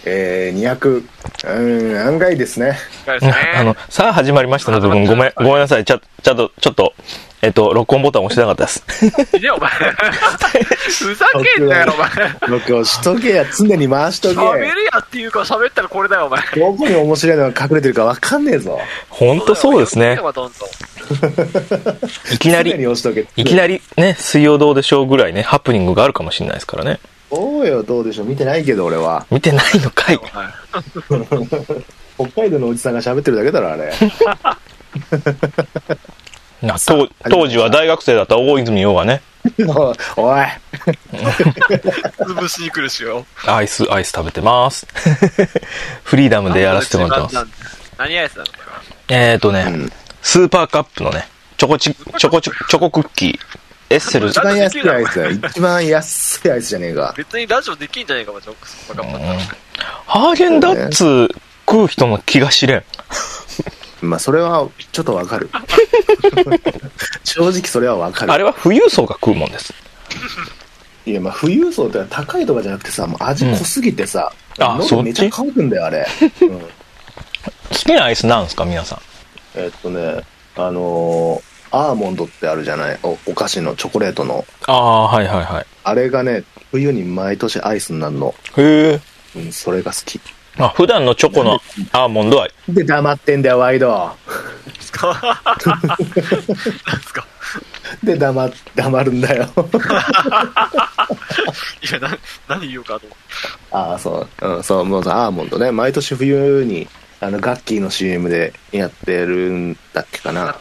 200、案外ですね。 さあ始まりましたの部分、ごめんなさい。ちょっと、録音ボタン押してなかったです。 いや、お前。ふざけんなよ、お前。 録音しとけや、常に回しとけ。 喋るやっていうか喋ったらこれだよ、お前。 どこに面白いのが隠れてるか分かんねえぞ。 ほんとそうですね。いきなりね、水曜どうでしょうぐらいね、ハプニングがあるかもしれないですからね。 そうよ、どうでしょう。見てないけど、俺は。 見てないのかい。 北海道のおじさんが喋ってるだけだろ、あれ。 当時は大学生だった大泉洋がね。 おい。 潰しに来るしよ。 アイス食べてます。フリーダムでやらせてもらってます。 何アイスなのこれは。スーパーカップのね、チョコクッキー。エッセル。 一番安いアイスだよ。一番安いアイスじゃねえか。 別にラジオできんじゃねえか、スーパーカップだったら。 ハーゲンダッツ食う人の気が知れん。 まあそれはちょっとわかる。正直それはわかる。 あれは富裕層が食うもんです。 いや、まあ富裕層って高いとかじゃなくてさ、もう味濃すぎてさ、 喉めっちゃ乾くんだよあれ。 好きなアイスなんですか皆さん。 アーモンドってあるじゃない、お菓子のチョコレートの。 はいはいはい。 あれがね、冬に毎年アイスになるの。 へえ。それが好き。 普段のチョコのアーモンドは。 で、黙ってんだよ、ワイド。 なんすかで、黙るんだよ。 いや、何言おうかと思って。 そう、もうさ、アーモンドね、毎年冬に、ガッキーの CM でやってるんだっけかな。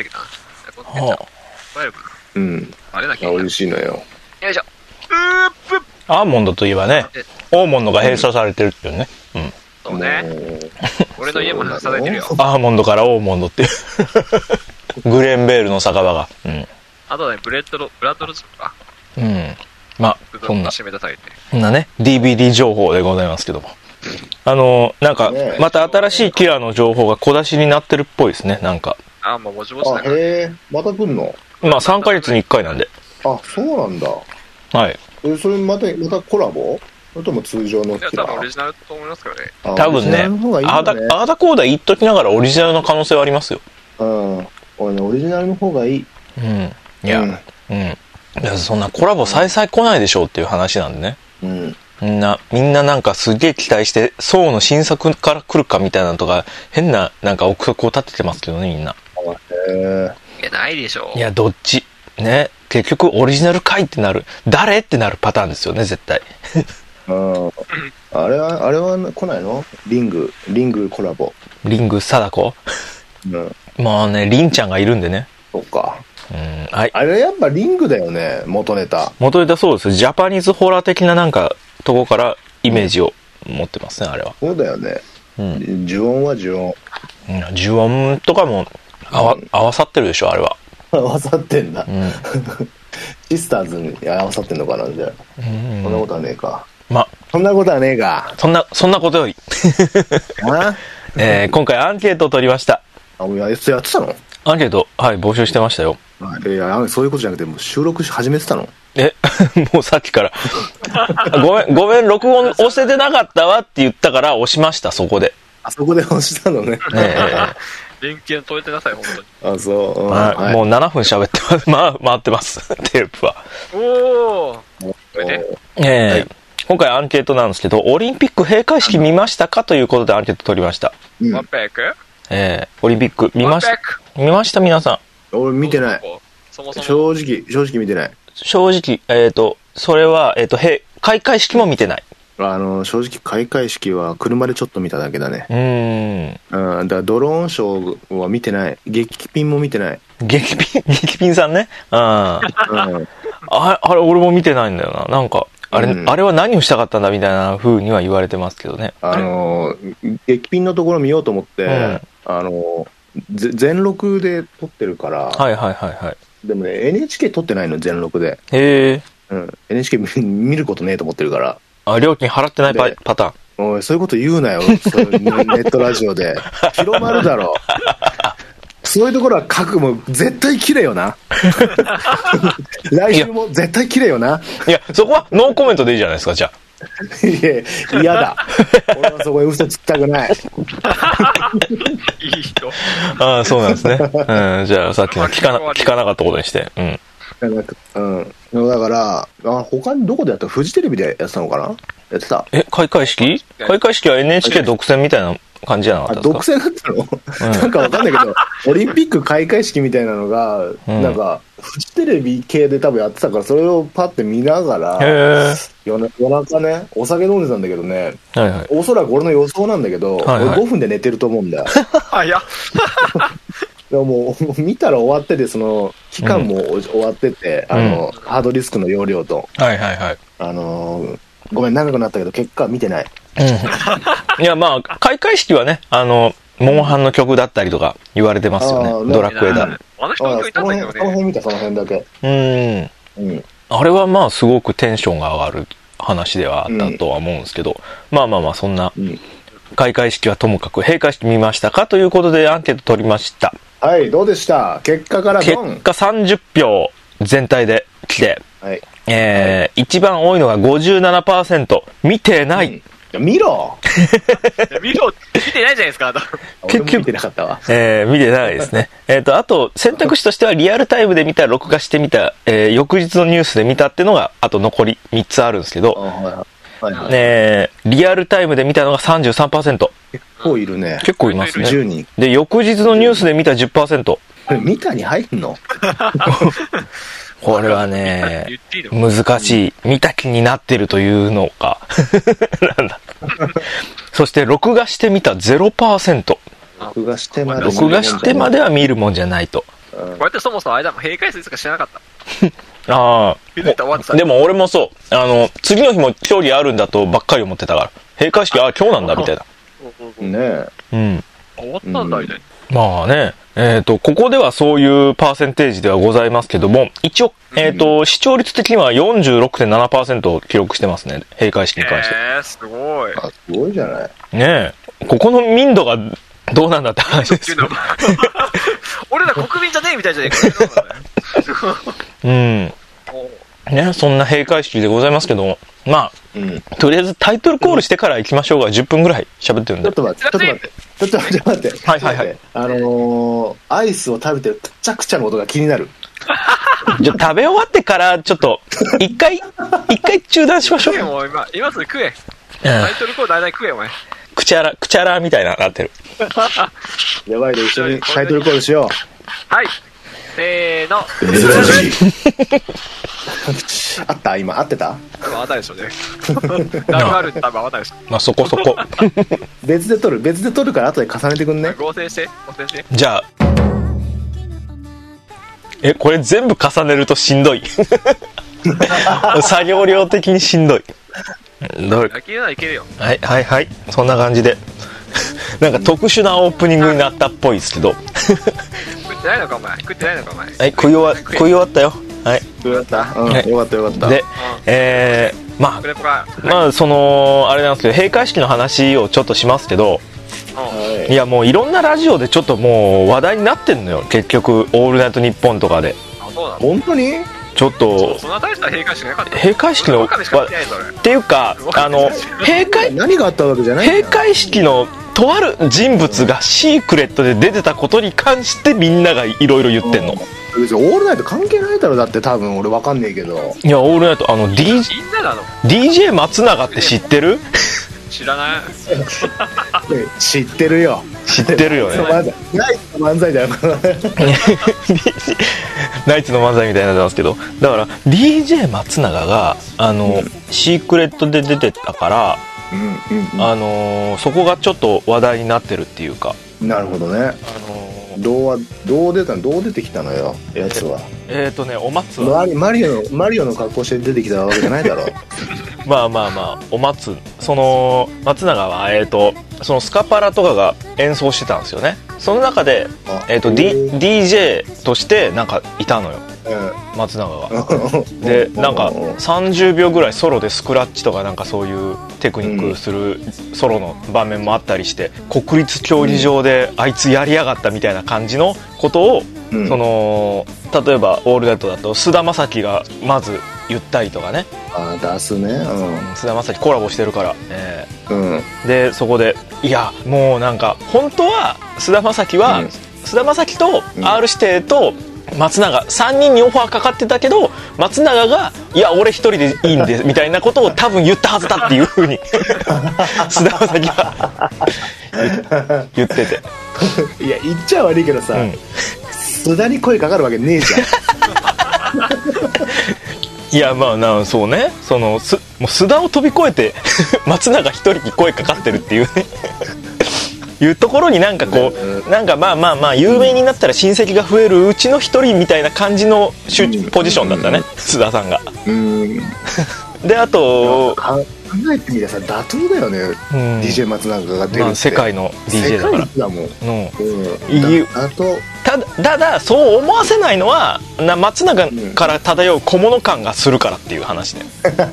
あれだけ美味しいのよ。 よいしょ。 アーモンドといえばね、オーモンドが閉鎖されてるっていうね。 そうね。俺の家も閉鎖されてるよ。 アーモンドからオーモンドっていう。グレンベールの酒場が。 あとね、ブラッドローズとか。 まあ、そんなね、DVD 情報でございますけども。なんか、また新しいキラーの情報が小出しになってるっぽいですね、なんか。 もうぼちぼちだから。 へえ、また来んの？ まあ、3ヶ月に1回なんで。 そうなんだ。 はい。 それまたコラボ？それとも通常のキラー？ 多分オリジナルと思いますからね。 多分ね、あーだこーだ言っときながらオリジナルの可能性はありますよ。 俺ね、オリジナルの方がいい。 いや、そんなコラボ再々来ないでしょうっていう話なんでね。みんななんかすげえ期待して、ソウの新作から来るかみたいなのとか、変ななんか憶測を立ててますけどね、みんな。 いや、ないでしょう。 いや、どっちね、結局オリジナルかいってなる、誰ってなるパターンですよね、絶対。 あれは来ないの？リングコラボ。 リング貞子？まあね、リンちゃんがいるんでね。 そうか。 はい。 あれやっぱリングだよね、元ネタそうです。ジャパニーズホラー的ななんかとこからイメージを持ってますね、あれは。 そうだよね。呪音は呪音。 呪音とかも合わさってるでしょ、あれは。 合わさってんだ。シスターズに合わさってんのかな、じゃあ。そんなことはねえか。そんなことはねえか。 そんなことより。今回アンケートを取りました。 やってたの？ アンケート、はい、募集してましたよ。 そういうことじゃなくて、もう収録始めてたの？ もうさっきから。ごめん、録音押せてなかったわって言ったから押しました、そこで。 そこで押したのね。 連携取れてなさい、本当に。 そう。もう 7分喋ってます。回ってます、テープは。 これね。 今回アンケートなんですけど、オリンピック閉会式見ましたかということでアンケート取りました。オリンピック見ました皆さん？俺見てない。正直見てない。 正直、それは、開会式も見てない。 正直開会式は車でちょっと見ただけだね。だからドローンショーは見てない。激ピンも見てない。 激ピンさんね。あれ俺も見てないんだよな。なんか、あれは何をしたかったんだみたいな風には言われてますけどね。 激ピンのところ見ようと思って、全録で撮ってるから。でもね、NHK 撮ってないの、全録で。NHK 見ることねえと思ってるから。 料金払ってないパターン。 おい、そういうこと言うなよ。ネットラジオで。広まるだろ。そういうところはもう絶対切れよな。来週も絶対切れよな。 いや、そこはノーコメントでいいじゃないですか、じゃいや、嫌だ。俺はそこで嘘つきたくない。 いい人。 ああ、そうなんですね。うん、じゃあさっきの聞かなかったことにして。うん。 うん。だから、他にどこでやった？フジテレビでやってたのかな？やってた？ 開会式は NHK 独占みたいな感じじゃなかったですか？ 独占だったの？なんかわかんないけど、オリンピック開会式みたいなのが、なんか、フジテレビ系で多分やってたから、それをパッて見ながら、夜中ね、お酒飲んでたんだけどね、はいはい、おそらく俺の予想なんだけど、はいはい、俺5分で寝てると思うんだよ。 早っ。 でももう見たら終わってて、その期間も終わってて、ハードディスクの容量と、 はいはいはい、 ごめん長くなったけど結果見てない。 いやまあ開会式はね、モンハンの曲だったりとか言われてますよね。ドラクエだ。 あの人の曲いたんだけどね。 その辺見た、その辺だけ。 あれはまあすごくテンションが上がる話ではあったとは思うんですけど、まあそんな、開会式はともかく閉会式見ましたかということでアンケート取りました。 はい、どうでした？結果から結果30票全体で来て、はい、一番多いのが 57%、見てない。 見ろ見てないじゃないですか。 結局見てなかったわ。 見てないですね。あと選択肢としてはリアルタイムで見た、録画してみた、翌日のニュースで見たっていうのがあと残り3つあるんですけど、リアルタイムで見たのが 33%。 結構いるね。 結構いますね。 10人。 で翌日のニュースで見た 10%。これ見たに入るの？ これはね、難しい。見た気になってるというのか。なんだ。そして、録画してみた 0%。 録画してまでは見るもんじゃないと。 こうやってそもそもあれだもん、閉会数しか知らなかった。 ああ。でも俺もそう。次の日も競技あるんだとばっかり思ってたから。閉会式、今日なんだみたいな。 ねえ。終わったんだみたいな。 まあね。ここではそういうパーセンテージではございますけども、一応、視聴率的には 46.7% を記録してますね。閉会式に関して。 すごい。 すごいじゃない。 ねえ。ここの民度がどうなんだって話です。 俺ら国民じゃねえみたいじゃねえか。ね、そんな閉会式でございますけども、まあ、とりあえずタイトルコールしてから行きましょうが、10分ぐらい喋ってるんで。 ちょっと待って。 はいはいはい。 アイスを食べてるくちゃくちゃの音が気になる。 じゃあ食べ終わってから、ちょっと、一回中断しましょう。 もう今すぐ食え。タイトルコールだいたい食え、お前。 くちゃらみたいなってる。 やばいで、一緒にタイトルコールしよう。 はい。せーの。 珍しい。あった今合ってた？ 合ったでしょうね。あるって多分合ったでしょ。 まあそこそこ。 別で撮るから後で重ねてくんね。 合成して。 じゃあ。これ全部重ねるとしんどい。作業量的にしんどい。 いけるならいけるよ。 はい。そんな感じで。なんか特殊なオープニングになったっぽいですけど。 食ってないのかお前。はい、 食い終わったよ。はい。 食い終わった。よかった。 で、まあそのあれなんですけど、閉会式の話をちょっとしますけど、いやもういろんなラジオでちょっともう話題になってんのよ。結局オールナイトニッポンとかで。 本当に？ ちょっとそんな大した閉会式なかった。 閉会式のっていうか何があったわけじゃない。 閉会式のとある人物がシークレットで出てたことに関してみんながいろいろ言ってんの。 別にオールナイト関係ないだろ。だって多分俺わかんねえけど。 いやオールナイトDJ 松永って知ってる？ 知らない。 知ってるよ。 知ってるよね。 ナイツの漫才だよ。 ナイツの漫才みたいになってますけど、だから DJ 松永がシークレットで出てたから、そこがちょっと話題になってるっていうか。 なるほどね。どう出てきたのよやつは。 お松はマリオの格好して出てきたわけじゃないだろ。 まあお松、その松永はそのスカパラとかが演奏してたんですよね。その中でDJ としてなんかいたのよ、松永が。でなんか30秒ぐらいソロでスクラッチとかなんかそういうテクニックするソロの場面もあったりして、国立競技場であいつやりやがったみたいな感じのことを、その例えばオールナイトだと菅田将暉がまず言ったりとかね。 出すね、 菅田将暉コラボしてるから、でそこでいやもうなんか本当は菅田将暉は、菅田将暉と R 指定と松永3人にオファーかかってたけど、松永がいや俺一人でいいんでみたいなことを多分言ったはずだっていう風に菅田将暉は言ってていや言っちゃ悪いけどさ、須田に声かかるわけねえじゃんいやまあそうね、もう須田を飛び越えて松永一人に声かかってるっていうねいうところになんかこう、なんかまあ有名になったら親戚が増えるうちの一人みたいな感じのポジションだったね、須田さんが。であと考えてみたらさ、打倒だよね、DJ 松永が出るって、 世界の DJ だから。 だもん、 ただそう思わせないのは松永から漂う小物感がするからっていう話で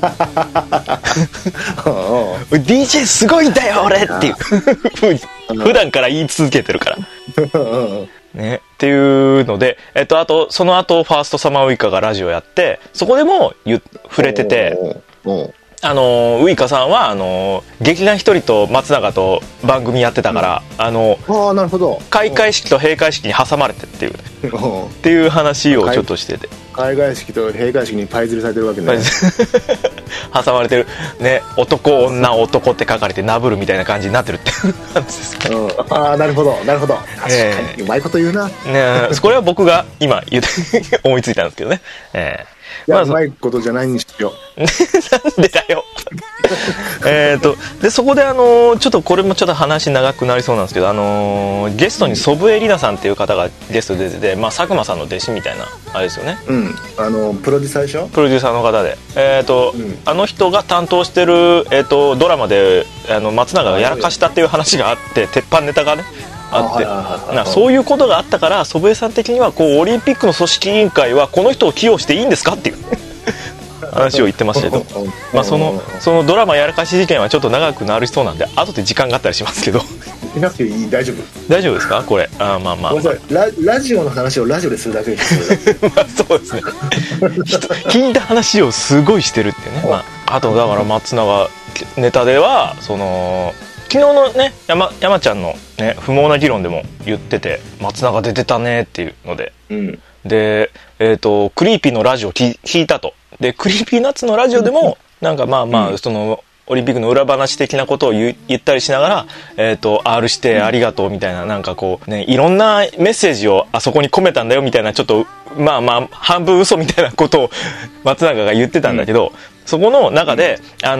DJ すごいんだよ俺っていう普段から言い続けてるからね、っていうので、あとその後ファーストサマーウイカがラジオやって、そこでも触れてて、ウイカさんは劇団ひとりと松永と番組やってたから、 なるほど、 開会式と閉会式に挟まれてっていう話をちょっとしてて、 開会式と閉会式にパイズルされてるわけね挟まれてるね、男女男って書かれてナブルみたいな感じになってるって話ですけど、 なるほどなるほど、確かにうまいこと言うな、 これは僕が今思いついたんですけどね、 いや、うまいことじゃないんですよなんでだよでそこでちょっとこれもちょっと話長くなりそうなんですけど、ゲストに祖父江里奈さんっていう方がゲストで出てて、佐久間さんの弟子みたいなあれですよね、 プロデューサーでしょ、 プロデューサーの方で、あの人が担当してる、ドラマで松永がやらかしたっていう話があって、鉄板ネタがねあって、そういうことがあったから、祖父江さん的にはこうオリンピックの組織委員会はこの人を起用していいんですかっていう話を言ってましたけどそのドラマやらかし事件はちょっと長くなりそうなんで、後で時間があったりしますけどいなくていい、大丈夫ですかこれ。 ラジオの話をラジオでするだけですそうですね聞いた話をすごいしてるっていうね、あとだから松永ネタでは昨日のね山ちゃんの、ね、不毛な議論でも言ってて、松永出てたねっていうので、でクリーピーのラジオ聞いたと。でクリーピーナッツのラジオでもなんかそのオリンピックの裏話的なことを言ったりしながら、R してありがとうみたいな、なんかこうね、いろんなメッセージをあそこに込めたんだよみたいな、ちょっと半分嘘みたいなことを松永が言ってたんだけど、そこの中で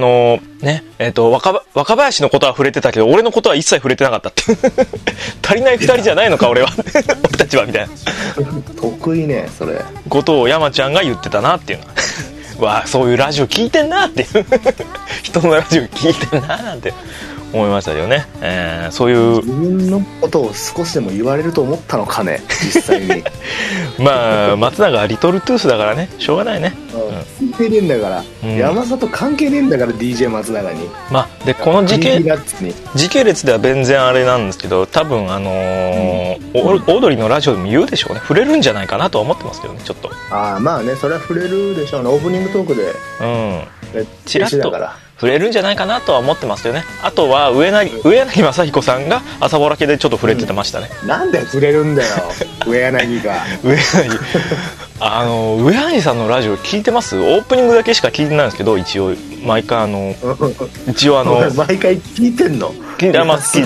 若林のことは触れてたけど俺のことは一切触れてなかったって足りない2人じゃないのか俺は俺たちはみたいな得意ね、それことを山ちゃんが言ってたなっていうのわあ、そういうラジオ聞いてんなっていう人のラジオ聞いてんななんて思いましたよね、そういう自分のことを少しでも言われると思ったのかね、実際に松永はリトルトゥースだからね、しょうがないね、 関係ねえんだから、山里関係ねえんだから DJ 松永に。 でこの時系列では全然あれなんですけど、多分オードリーのラジオでも言うでしょうね、触れるんじゃないかなとは思ってますけどね、ちょっと。 それは触れるでしょうね、オープニングトークでチラッと触れるんじゃないかなとは思ってますよね。あとは上柳正彦さんが朝ぼらけでちょっと触れてましたね、 なんで触れるんだよ上柳が上柳さんのラジオ聞いてます？オープニングだけしか聞いてないんですけど、一応毎回毎回聞いてんの？ 聞いてます、ね、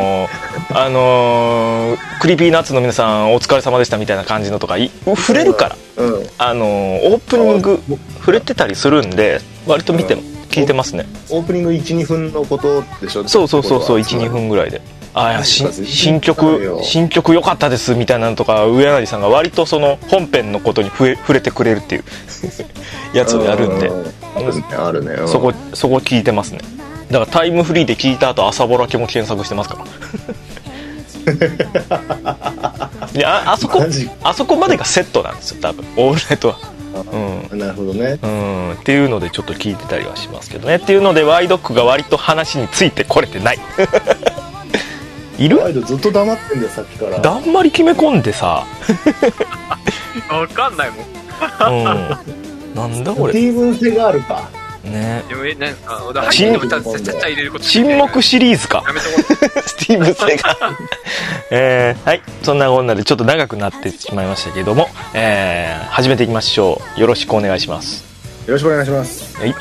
クリーピーナッツの皆さんお疲れ様でしたみたいな感じのとか触れるから、オープニング触れてたりするんで割と見ても聞いてますね。 オープニング 1,2 分のことでしょ。 そう 1,2 分ぐらいで、新曲良かったですみたいなのとか、上柳さんが割とその本編のことに触れてくれるっていうやつをやるんで、 あるね、 そこ聞いてますね。だからタイムフリーで聞いた後朝ぼらけも検索してますからいやあそこまでがセットなんですよ多分オールナイトは。 なるほどね、 っていうのでちょっと聞いてたりはしますけどね。っていうのでワイドックが割と話についてこれてないいる？ ワイドずっと黙ってんだよさっきから。 だんまり決め込んでさ分かんないもんなんだこれ。 スティーブン・セガールか。 ね。 沈黙シリーズか。スティーブン・セガール。はい。そんなこんなでちょっと長くなってしまいましたけども、始めていきましょう。よろしくお願いします。 よろしくお願いします。 はい。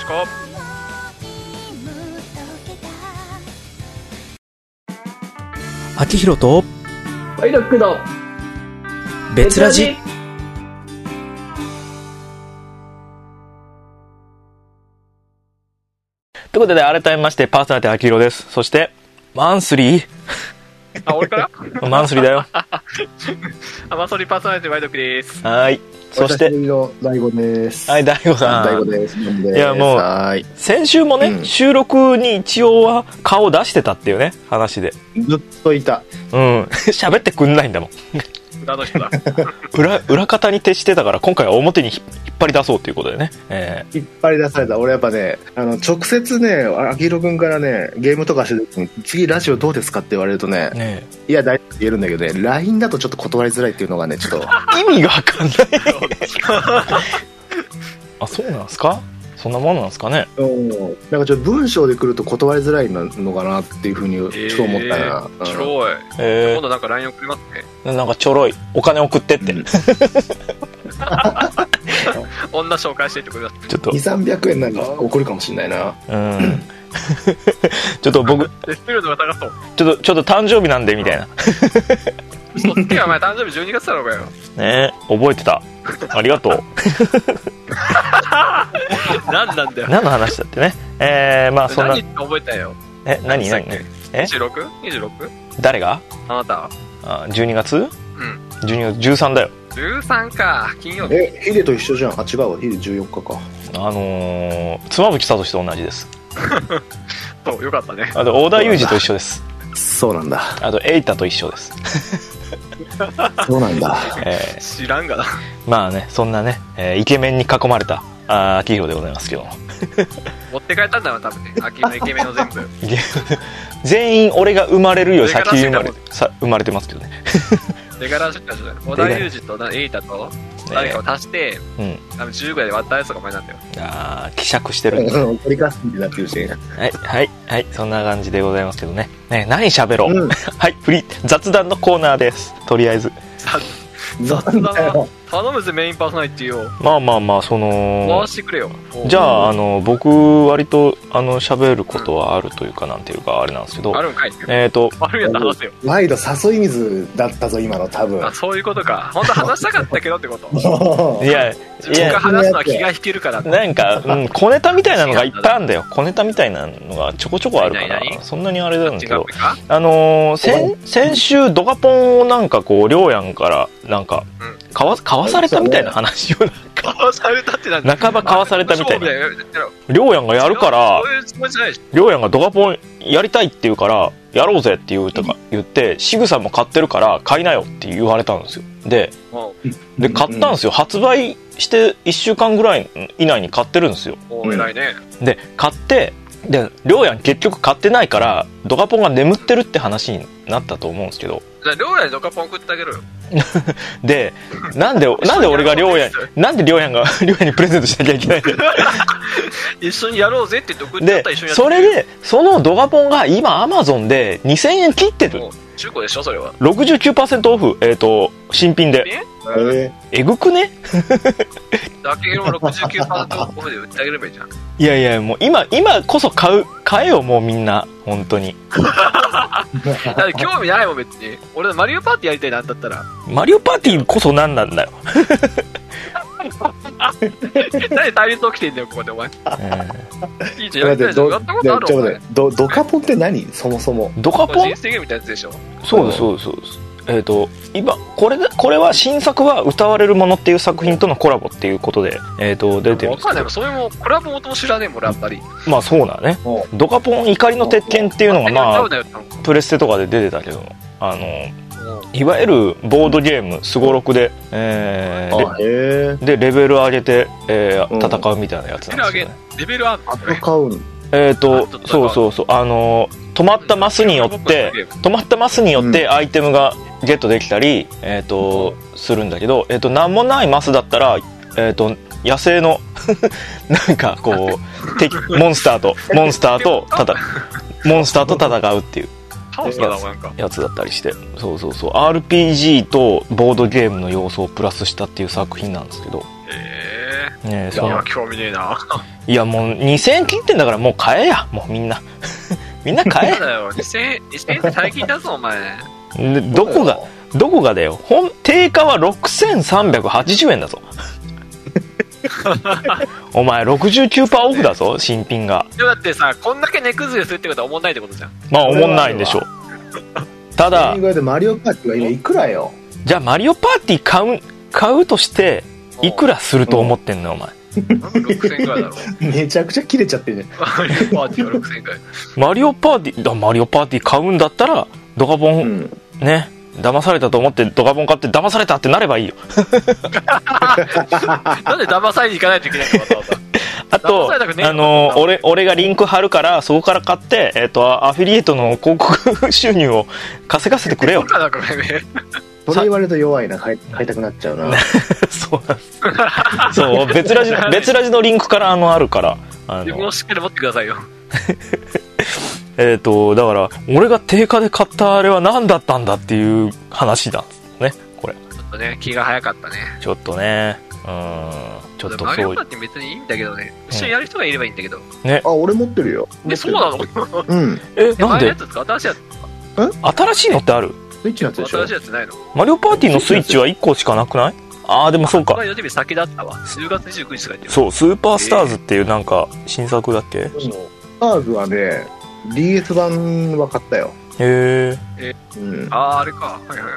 秋広とワイロックの別ラジ。ということで改めましてパーソナリティ秋広です。そしてマンスリー俺からマンスリーだよ。 マンスリーパーソナリティワイロックです。 はい。そして大悟です。 はい、大悟さん。 大悟です。いやもう先週もね、収録に一応は顔出してたっていうね話でずっといた。 喋ってくんないんだもん。 裏の人だ。 裏方に徹してたから今回は表に引っ張り出そうということでね、 引っ張り出された。俺やっぱね、直接ね、秋広君からね、ゲームとかしてる時に次ラジオどうですかって言われるとね、いや大丈夫って言えるんだけどね、 LINE だとちょっと断りづらいっていうのがね、ちょっと意味が分かんない。あ、そうなんですか。そんなもんなんですかね。 なんかちょっと文章で来ると断りづらいのかなっていうふうにちょっと思ったな。 ちょろい。今度なんか LINE 送りますね。なんかちょろい。お金送ってって。 女紹介してってくれます。 ちょっと 2、300円なんか送るかもしれないな。 ちょっと僕手数料が高そう。 ちょっと誕生日なんでみたいな。 そっちはお前誕生日12月だろうがよ。 ね、覚えてた。ありがとう。 何なんだよ。 何の話だってね。まあそんな。 何って覚えたよ。 何 26？ 誰が？ あなた。 12月？12月13だよ。 13か、金曜日。 ヒデと一緒じゃん。あ、違うわ、ヒデ14日か。 妻夫木聡と同じです。 そう、よかったね。 あと織田裕二と一緒です。 そうなんだ。 あとエイタと一緒です。 そうなんだ。 知らんがな。 まあね、そんなね、イケメンに囲まれた秋広でございますけども。 持って帰ったんだわ多分ね。秋のイケメンを全部。 全員俺が生まれるより先に生まれてますけどね。 出柄出荷じゃない。織田裕二とエイタと誰かを足して、10ぐらいで割ったやつがお前なんだよ。 希釈してるんだ。 取りかすってなってるし。 はい、そんな感じでございますけどね。何喋ろう。はい、雑談のコーナーです。とりあえず。 雑談は頼むぜ、メインパーソナリティを。 まあその回してくれよ。 じゃあ僕割と喋ることはあるというか、なんていうかあれなんですけど、 あるんかい。悪いやつ話せよ。 ワイド誘い水だったぞ今の多分。 あ、そういうことか。本当は話したかったけどってこと。 いや自分が話すのは気が引けるから。 なんか小ネタみたいなのがいっぱいあるんだよ。小ネタみたいなのがちょこちょこあるからそんなにあれなんだけど、先週ドカポンをなんかこうりょうやんからなんか買わされたみたいな話を買わされたってなんだ。 半ば買わされたみたいな。りょうやんがやるからりょうやんがドカポンやりたいって言うからやろうぜって言ってシグさんも買ってるから買いなよって言われたんですよ。で買ったんですよ。発売して1週間ぐらい以内に買ってるんですよ。 偉いね。 で買ってでりょうやん結局買ってないからドカポンが眠ってるって話になったと思うんですけど、 じゃありょうやんにドカポン送ってあげるよ。 でなんで俺がりょうやんにプレゼントしなきゃいけないんだよ。 一緒にやろうぜって言って送ってやったら一緒にやってそれでそのドカポンが今アマゾンで2000円切ってる。 中古でしょそれは。 69% オフ、新品で。えぐくね。 だけど69% オフで売ってあげればいいじゃん。 いやもう今こそ買えよもうみんな本当に。 だって興味ないもん別に。俺マリオパーティーやりたいなんだったら。 マリオパーティーこそ何なんだよ。 何対立起きてんだよここでお前。いいじゃんやりたいじゃん。やったことあるお前。 ドカポンって何そもそも。 ドカポン人生ゲームみたいなやつでしょ。 そうです。今これは新作は歌われるものっていう作品とのコラボっていうことで出てるんですけど。 分かんないもん。それもコラボ元も知らねえもん俺やっぱり。 まあそうだね。ドカポン怒りの鉄拳っていうのがまあプレステとかで出てたけどいわゆるボードゲームすごろくででレベル上げて戦うみたいなやつなんですよね。 レベル上げ戦うそう止まったマスによってアイテムがゲットできたりするんだけど、なんもないマスだったら野生のなんかこうモンスターと戦うっていうやつだったりして、そう RPG とボードゲームの要素をプラスしたっていう作品なんですけど、 ね、その興味ねえな。 いやもう2000円切ってんだからもう買えや、もうみんなみんな買え。 そうだよ、2000円って大金だぞお前。 どこがだよ。定価は6380円だぞお前 69% オフだぞ、新品が。 だってさ、こんだけ値崩れするってことはおもんないってことじゃん。 まあおもんないんでしょう。ただマリオパーティーは今いくらよ。 じゃあマリオパーティー買うとしていくらすると思ってんのお前。 6000円くらいだろ。 めちゃくちゃ切れちゃってるね。 マリオパーティーは6000円くらい。 マリオパーティー買うんだったらドカボン、ね、騙されたと思ってドカボン買って騙されたってなればいいよなんで騙されに行かないといけないのかあと俺がリンク貼るからそこから買ってアフィリエイトの広告収入を稼がせてくれよ。 それ言われると弱いな、買いたくなっちゃうなそうなんですそう別ラジのリンクからあるから自分をしっかり持ってくださいよだから俺が定価で買ったあれは何だったんだっていう話なんですね、これ。 ちょっとね、気が早かったね。 ちょっとね、ちょっとマリオパーティー別にいいんだけどね、一緒にやる人がいればいいんだけど、 ね。 あ、俺持ってるよ。 そうなのうん。 なんで新しいやつ新しいのってある？ スイッチのやつでしょ。 新しいやつないの？ マリオパーティーのスイッチは1個しかなくない？でもそうか。 これ予定日先だったわ。10月29日とか言ってる。 そう、スーパースターズっていうなんか新作だっけ？ スターズはね、DS 版は買ったよ。 へえ。あれか。はいはいはい。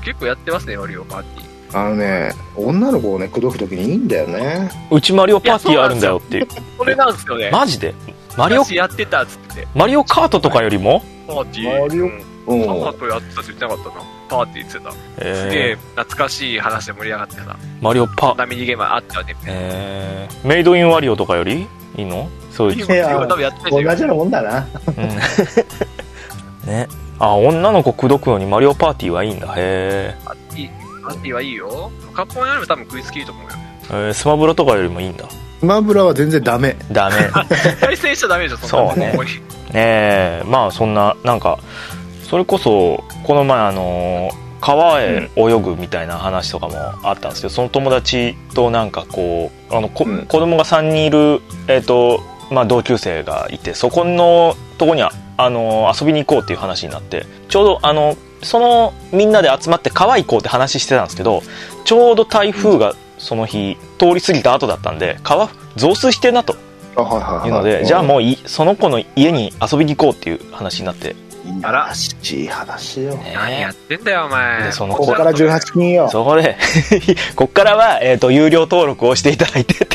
結構やってますね、マリオパーティー。女の子をね、口説くときにいいんだよね。 うちマリオパーティーあるんだよっていう。 これなんですよね。 マジで？ マリオやってたっつって。 マリオカートとかよりも？ パーティー。マリオカートやってたって言ってなかったな。パーティーって言ってた。すげえ懐かしい話で盛り上がってた。 マリオパー。 ミニゲームあったよね。 メイドインワリオとかよりいいの？そういう。 いや、同じようなもんだな。 ね。女の子口説くのにマリオパーティーはいいんだ。へー。パーティーはいいよ。カッポンよりも多分食いつきいいと思うよ。 スマブラとかよりもいいんだ。 スマブラは全然ダメ。 対戦しちゃダメでしょ、 そうね。まあそんな、なんか、それこそ、この前川へ泳ぐみたいな話とかもあったんですけど、その友達となんかこう、子供が3人いる、同級生がいて、そこのとこには、遊びに行こうっていう話になって、ちょうどそのみんなで集まって川行こうって話してたんですけど、ちょうど台風がその日通り過ぎた後だったんで、川増水してんなというので、じゃあもうその子の家に遊びに行こうっていう話になって、 あらしい話よ。 何やってんだよお前。 でここから18金よ。 そこでここからは有料登録をしていただいてって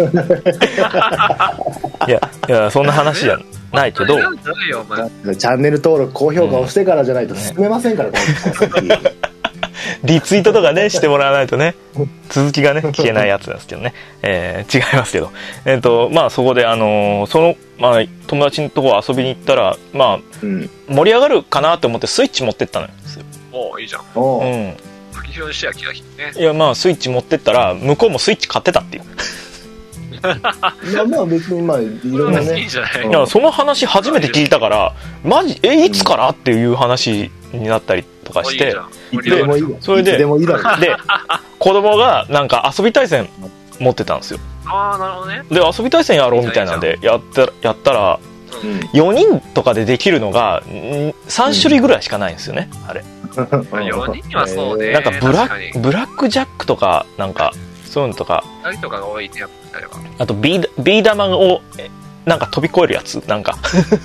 いやそんな話じゃないけど、 チャンネル登録高評価をしてからじゃないと進めませんから、 リツイートとかねしてもらわないとね、続きがね聞けないやつなんですけどね、違いますけど、そこで友達のとこ遊びに行ったら、盛り上がるかなと思ってスイッチ持ってったのよ。 いいじゃん。先ほどシェア気がしてね。 いやスイッチ持ってったら向こうもスイッチ買ってたっていう。 いや別にいろんなね。 いいじゃない。 いやその話初めて聞いたから、マジいつからっていう話になったりとかして、それで子供がなんか遊び対戦持ってたんですよ。 なるほどね。 で遊び対戦やろうみたいなんでやったら、4人とかでできるのが3種類ぐらいしかないんですよね、あれ。 4人はそうね。 なんかブラックジャックとかなんかそういうのとか、 2人とかが多いね、やっぱり。 あとビー玉をなんか飛び越えるやつなんか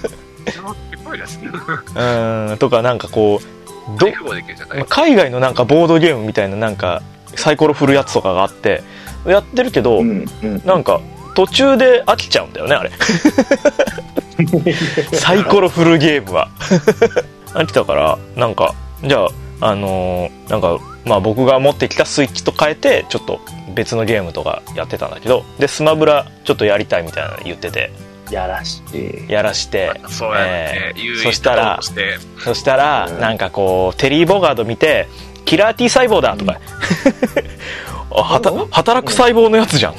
とかなんかこう海外のなんかボードゲームみたいななんかサイコロ振るやつとかがあってやってるけど、なんか途中で飽きちゃうんだよねあれサイコロ振るゲームは飽きたから、なんかじゃあなんか僕が持ってきたスイッチと変えてちょっと別のゲームとかやってたんだけど、でスマブラちょっとやりたいみたいなの言っててやらしてそしたらなんかこうテリー・ボガード見てキラー T 細胞だとか、 働く細胞のやつじゃん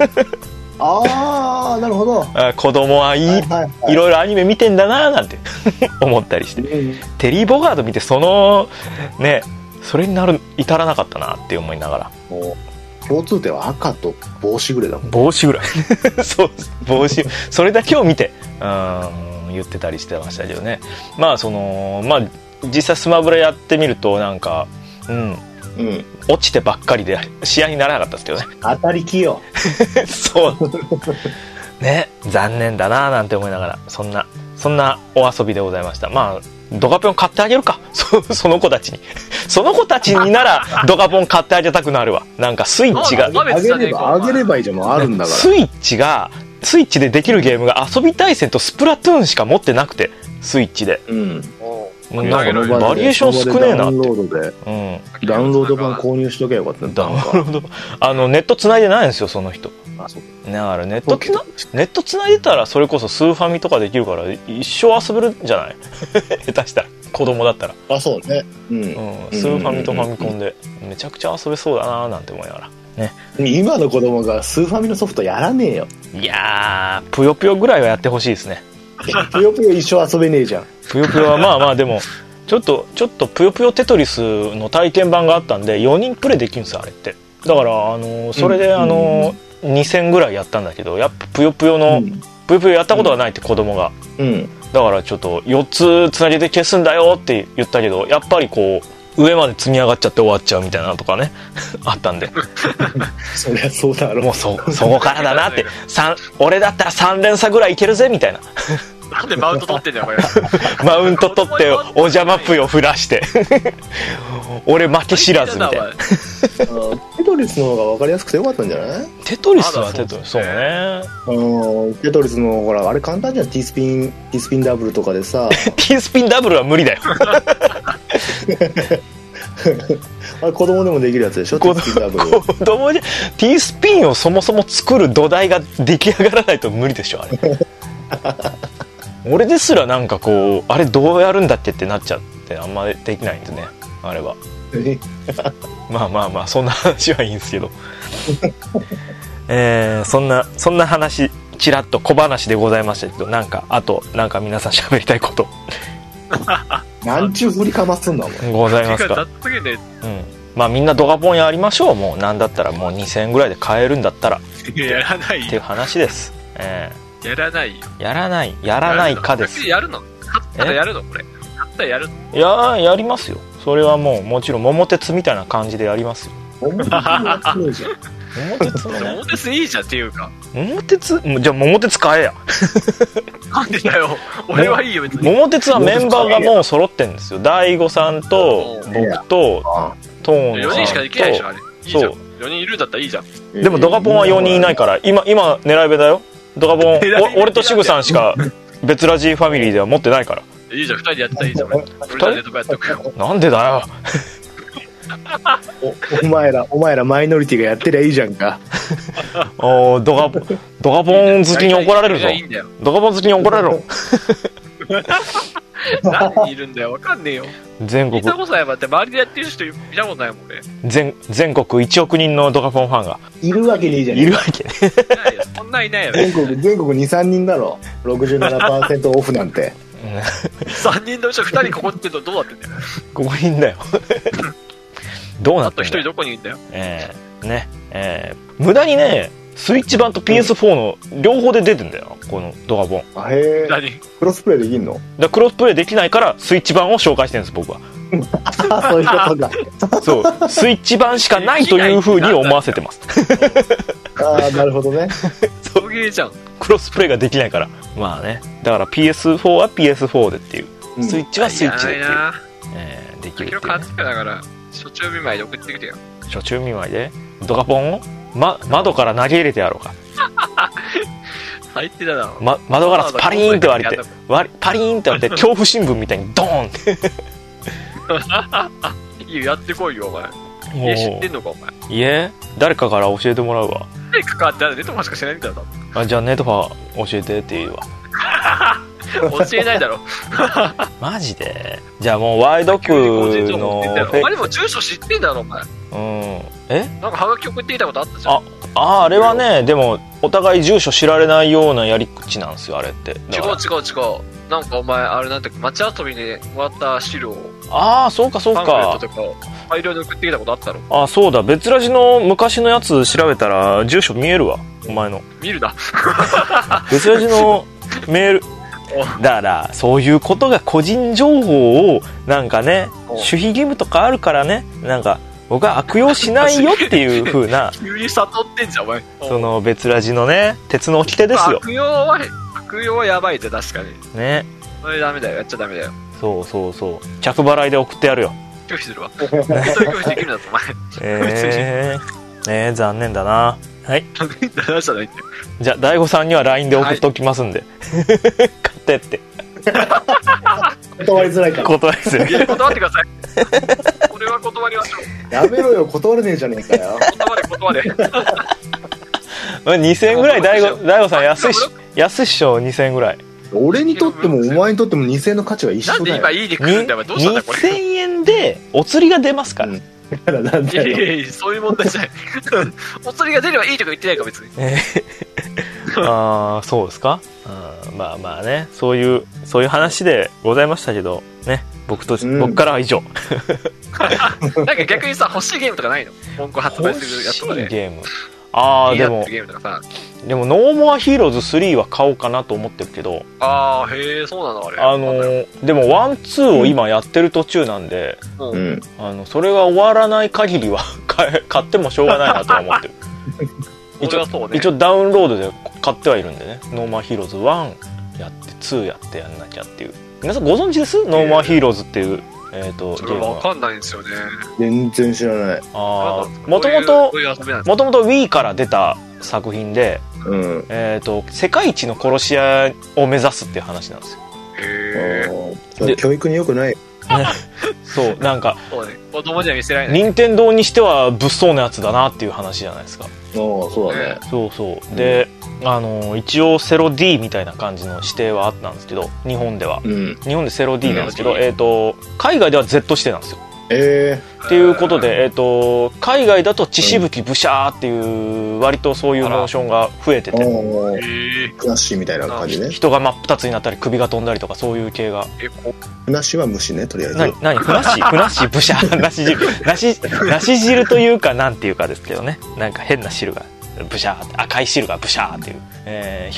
ああ、なるほど。 子供はいろいろアニメ見てんだななんて思ったりして、テリー・ボガード見てそれに至らなかったなって思いながら。 共通点は赤と帽子ぐらいだもん。 帽子ぐらいそう帽子それだけを見て言ってたりしてましたけどね。まあ実際スマブラやってみるとなんか落ちてばっかりで試合にならなかったですけどね。 当たりきよそうね、残念だななんて思いながら、そんなお遊びでございました。まあドカポン買ってあげるかその子たちにならドカポン買ってあげたくなるわ。なんかスイッチがあげればいいじゃん、もうあるんだから。 スイッチでできるゲームが遊び対戦とスプラトゥーンしか持ってなくて、スイッチでなんかバリエーション少ねえなってダウンロード版購入しとけばよかったんだ。 ダウンロードネット繋いでないんですよその人。だからネット繋いでたらそれこそスーファミとかできるから一生遊べるんじゃない下手したら子供だったら。 そうね、 スーファミとファミコンでめちゃくちゃ遊べそうだななんて思いながらね。 今の子供がスーファミのソフトやらねえよ。 いやー、ぷよぷよぐらいはやってほしいですね。 ぷよぷよ一生遊べねえじゃん。 ぷよぷよはまあでもちょっとぷよぷよテトリスの体験版があったんで4人プレイできるんですよあれって。だからそれで2000ぐらいやったんだけど、やっぱぷよぷよやったことがないって子供が、だからちょっと4つつなげて消すんだよって言ったけど、やっぱりこう上まで積み上がっちゃって終わっちゃうみたいなのとかねあったんでそりゃそうだろう。 もうそこからだなって俺だったら3連鎖ぐらいいけるぜみたいななんでマウント取ってんだよこれマウント取ってお邪魔ぷよ振らして俺負け知らずみたいなテトリスの方が分かりやすくてよかったんじゃない？ テトリスはテトリス、そうね。 テトリスのほらあれ簡単じゃん。T スピンダブルとかでさ T スピンダブルは無理だよあれ子供でもできるやつでしょ。 T スピンダブル子供で T スピンをそもそも作る土台が出来上がらないと無理でしょあれ俺ですらなんかこうあれどうやるんだっけってなっちゃってあんまできないんですねあれはまあそんな話はいいんですけどそんな話ちらっと小話でございましたけど、なんか皆さん喋りたいことなんちゅう振りかますんだもんございますか。まあみんなドガポンやりましょう。もうなんだったらもう2000円ぐらいで買えるんだったらやらないっていう話です。 やらないよ。 やらないかです。 やるの？買ったらやるのこれ。買ったらやるの？やりますよ。それはもちろん桃鉄みたいな感じでやりますよ。 桃鉄いいじゃんっていうか。 桃鉄じゃあ桃鉄買えや。 なんでだよ。俺はいいよ別に。 桃鉄はメンバーがもう揃ってるんですよ。大悟さんと僕とトーンさんと。4 人しかできないでしょあれ。そう。4人いるんだったらいいじゃん。 でもドカポンは4人いないから今狙い目だよ。ドカポン俺とシグさんしか別ラジーファミリーでは持ってないから。 いいじゃん2人でやったらいいじゃん。俺らネットやっておくよ。 なんでだよ。 お前らマイノリティがやってりゃいいじゃんか。 ドカポン好きに怒られるぞ。ドカポン好きに怒られろ。 何人いるんだよ分かんねえよ。 全国見たことないわって周りでやってる人見たことないもん俺。 全国1億人のドカポンファンがいるわけねえじゃん。 いるわけねそんないないよ。 全国 2,3 人だろ。67% オフなんて 3人のうち2人ここってどうなってんだよ。 ここにいんだよどうなってんだよ。 あと1人どこにいんだよ。 無駄にねスイッチ版と PS4 の両方で出てんだよこのドカポン。 へえ。クロスプレイできんの？ クロスプレイできないからスイッチ版を紹介してるんです僕はそういうことか。 そうスイッチ版しかないという風に思わせてますああなるほどね。 そうゲーじゃん。 クロスプレイができないからまあね。だから PS4 は PS4 でっていう、スイッチはスイッチでっていう、できるっていう、ね、 今日買ってだから初中見舞いで送ってきてよ。 初中見舞いでドカポンを、窓から投げ入れてやろうか最低だな、 窓ガラスパリーンって割れてパリーンって割れて恐怖新聞みたいにドーンっていいよやってこいよお前。家知ってんのかお前。 家誰かから教えてもらうわ。 誰かかってネトファしか知らないんだよ。 じゃあネトファ教えてって言うわ教えないだろ。 マジで。じゃあもうワイドクのあれも住所知ってんだろお前。なんかハガキ送っていたことあったじゃん。 あれはね、でもお互い住所知られないようなやり口なんですよ、あれって。 違う。なんかお前あれなんて街遊びにもらった資料。 そうか。 パンフレットとか大量に送ってきたことあったろ。 そうだ。別ラジの昔のやつ調べたら住所見えるわ、お前の。 見るな。 別ラジのメール。だからそういうことが個人情報をなんかね、守秘義務とかあるからね、なんか僕は悪用しないよっていう風な急に悟ってんじゃんお前。 その別ラジのね、鉄の掟ですよ。 悪用はやばいぜ、確かにね。 それダメだよ、やっちゃダメだよ。 そう着払いで送ってやるよ。 拒否するわ。拒否できるんだぞお前。残念だな。はい。 残念だなじゃないんだよ。 じゃあ大悟さんには LINE で送っておきますんで、買ってって断りづらいから。 断りづらい。断ってください。これは断りましょう。 やめろよ、断れねえじゃねえかよ。 断れ。 2000円ぐらい大悟さん安いっしょ。2000円ぐらい。 俺にとってもお前にとっても2000円の価値は一緒だよ。 なんで今いいで来るんだよ。どうしたんだこれ。 2000円でお釣りが出ますから。 いやそういう問題じゃない。お釣りが出ればいいとか言ってないか別に。 そうですか。まあね、そういう話でございましたけどね。僕からは以上。 なんか逆にさ、欲しいゲームとかないの？今後発売するやつとかで。 欲しいゲーム。でもノーモアヒーローズ3は買おうかなと思ってるけど。 へえ、そうなのあれ。 でも1、2を今やってる途中なんで、それが終わらない限りは買ってもしょうがないなとは思ってる。一応ダウンロードで買ってはいるんでね。ノーモアヒーローズ1やって2やってやんなきゃっていう。皆さんご存知です？ノーモアヒーローズっていう。 それは分かんないんですよね。 全然知らない。 もともと Wii から出た作品で、世界一の殺し屋を目指すっていう話なんですよ。 へえ。教育に良くない。 そう、なんか子供には見せられない。 任天堂にしては物騒なやつだなっていう話じゃないですか。 そうだね。 そうで、一応セロ D みたいな感じの指定はあったんですけど、日本では、日本でセロ D なんですけど、海外では Z 指定なんですよ。っていうことで、海外だと血しぶきブシャーっていう割とそういうモーションが増えてて、 ふなっしーみたいな感じね。 人が真っ二つになったり首が飛んだりとかそういう系が。 ふなっしーは虫ね、とりあえず。 何ふなっしーブシャーなし汁というかなんていうかですけどね、なんか変な汁がブシャーって、赤い汁がブシャーっていう、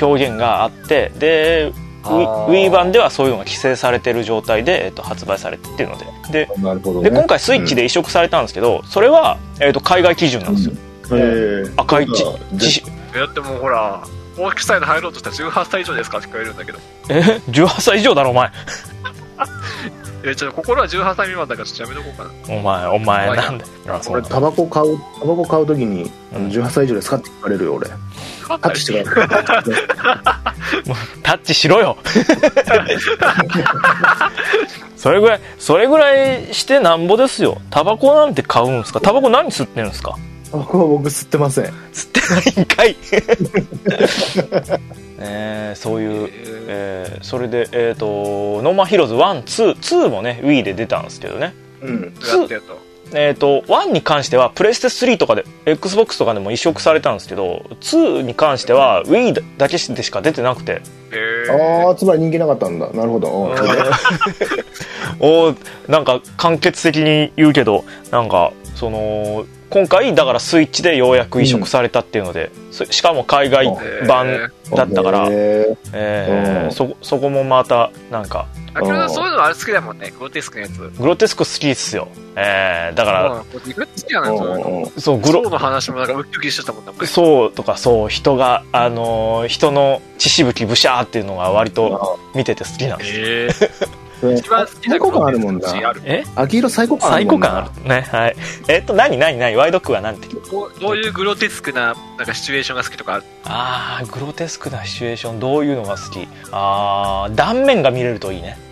表現があって、でWii 版ではそういうのが規制されてる状態で、発売されてっていうので、で今回スイッチで移植されたんですけど、それは、海外基準なんですよ。赤い血。 だってもうほら、公式サイト入ろうとしたら18歳以上ですかって聞こえるんだけど。 18歳以上だろお前。 ちょっと心は18歳未満だからちょっとやめとこうかな。お前なんだよ。 俺タバコ買う時に18歳以上ですかって聞かれるよ俺。タッチしてください。 タッチしろよ。それぐらいしてなんぼですよ。タバコなんて買うんですか？タバコ何吸ってるんですか？ タバコは僕吸ってません。 吸ってないんかい。そういう、それでノーマーヒーローズ1、2もね Wii で出たんですけどね。1に関してはプレイステ3とかで XBOX とかでも移植されたんですけど、2に関しては Wii だけでしか出てなくて、 つまり人気なかったんだ。なるほど。 なんか簡潔的に言うけど、なんか今回だからスイッチでようやく移植されたっていうので、しかも海外版だったから、そこもまたなんかそういうのあれ好きだもんね。グロテスクのやつ。 グロテスク好きっすよ。だから好きやな。 そうグロの話もなんかウキウキしてたもんね。 そうとか、そう人が人の血しぶきブシャーっていうのが割と見てて好きなんです。 一番好きな最高感あるもんだ。秋色最高感あるもんだ。 最高感あるね。はい。何ワイドックはなんて。 どういうグロテスクななんかシチュエーションが好きとかある？ グロテスクなシチュエーション、どういうのが好き？断面が見れるといいね。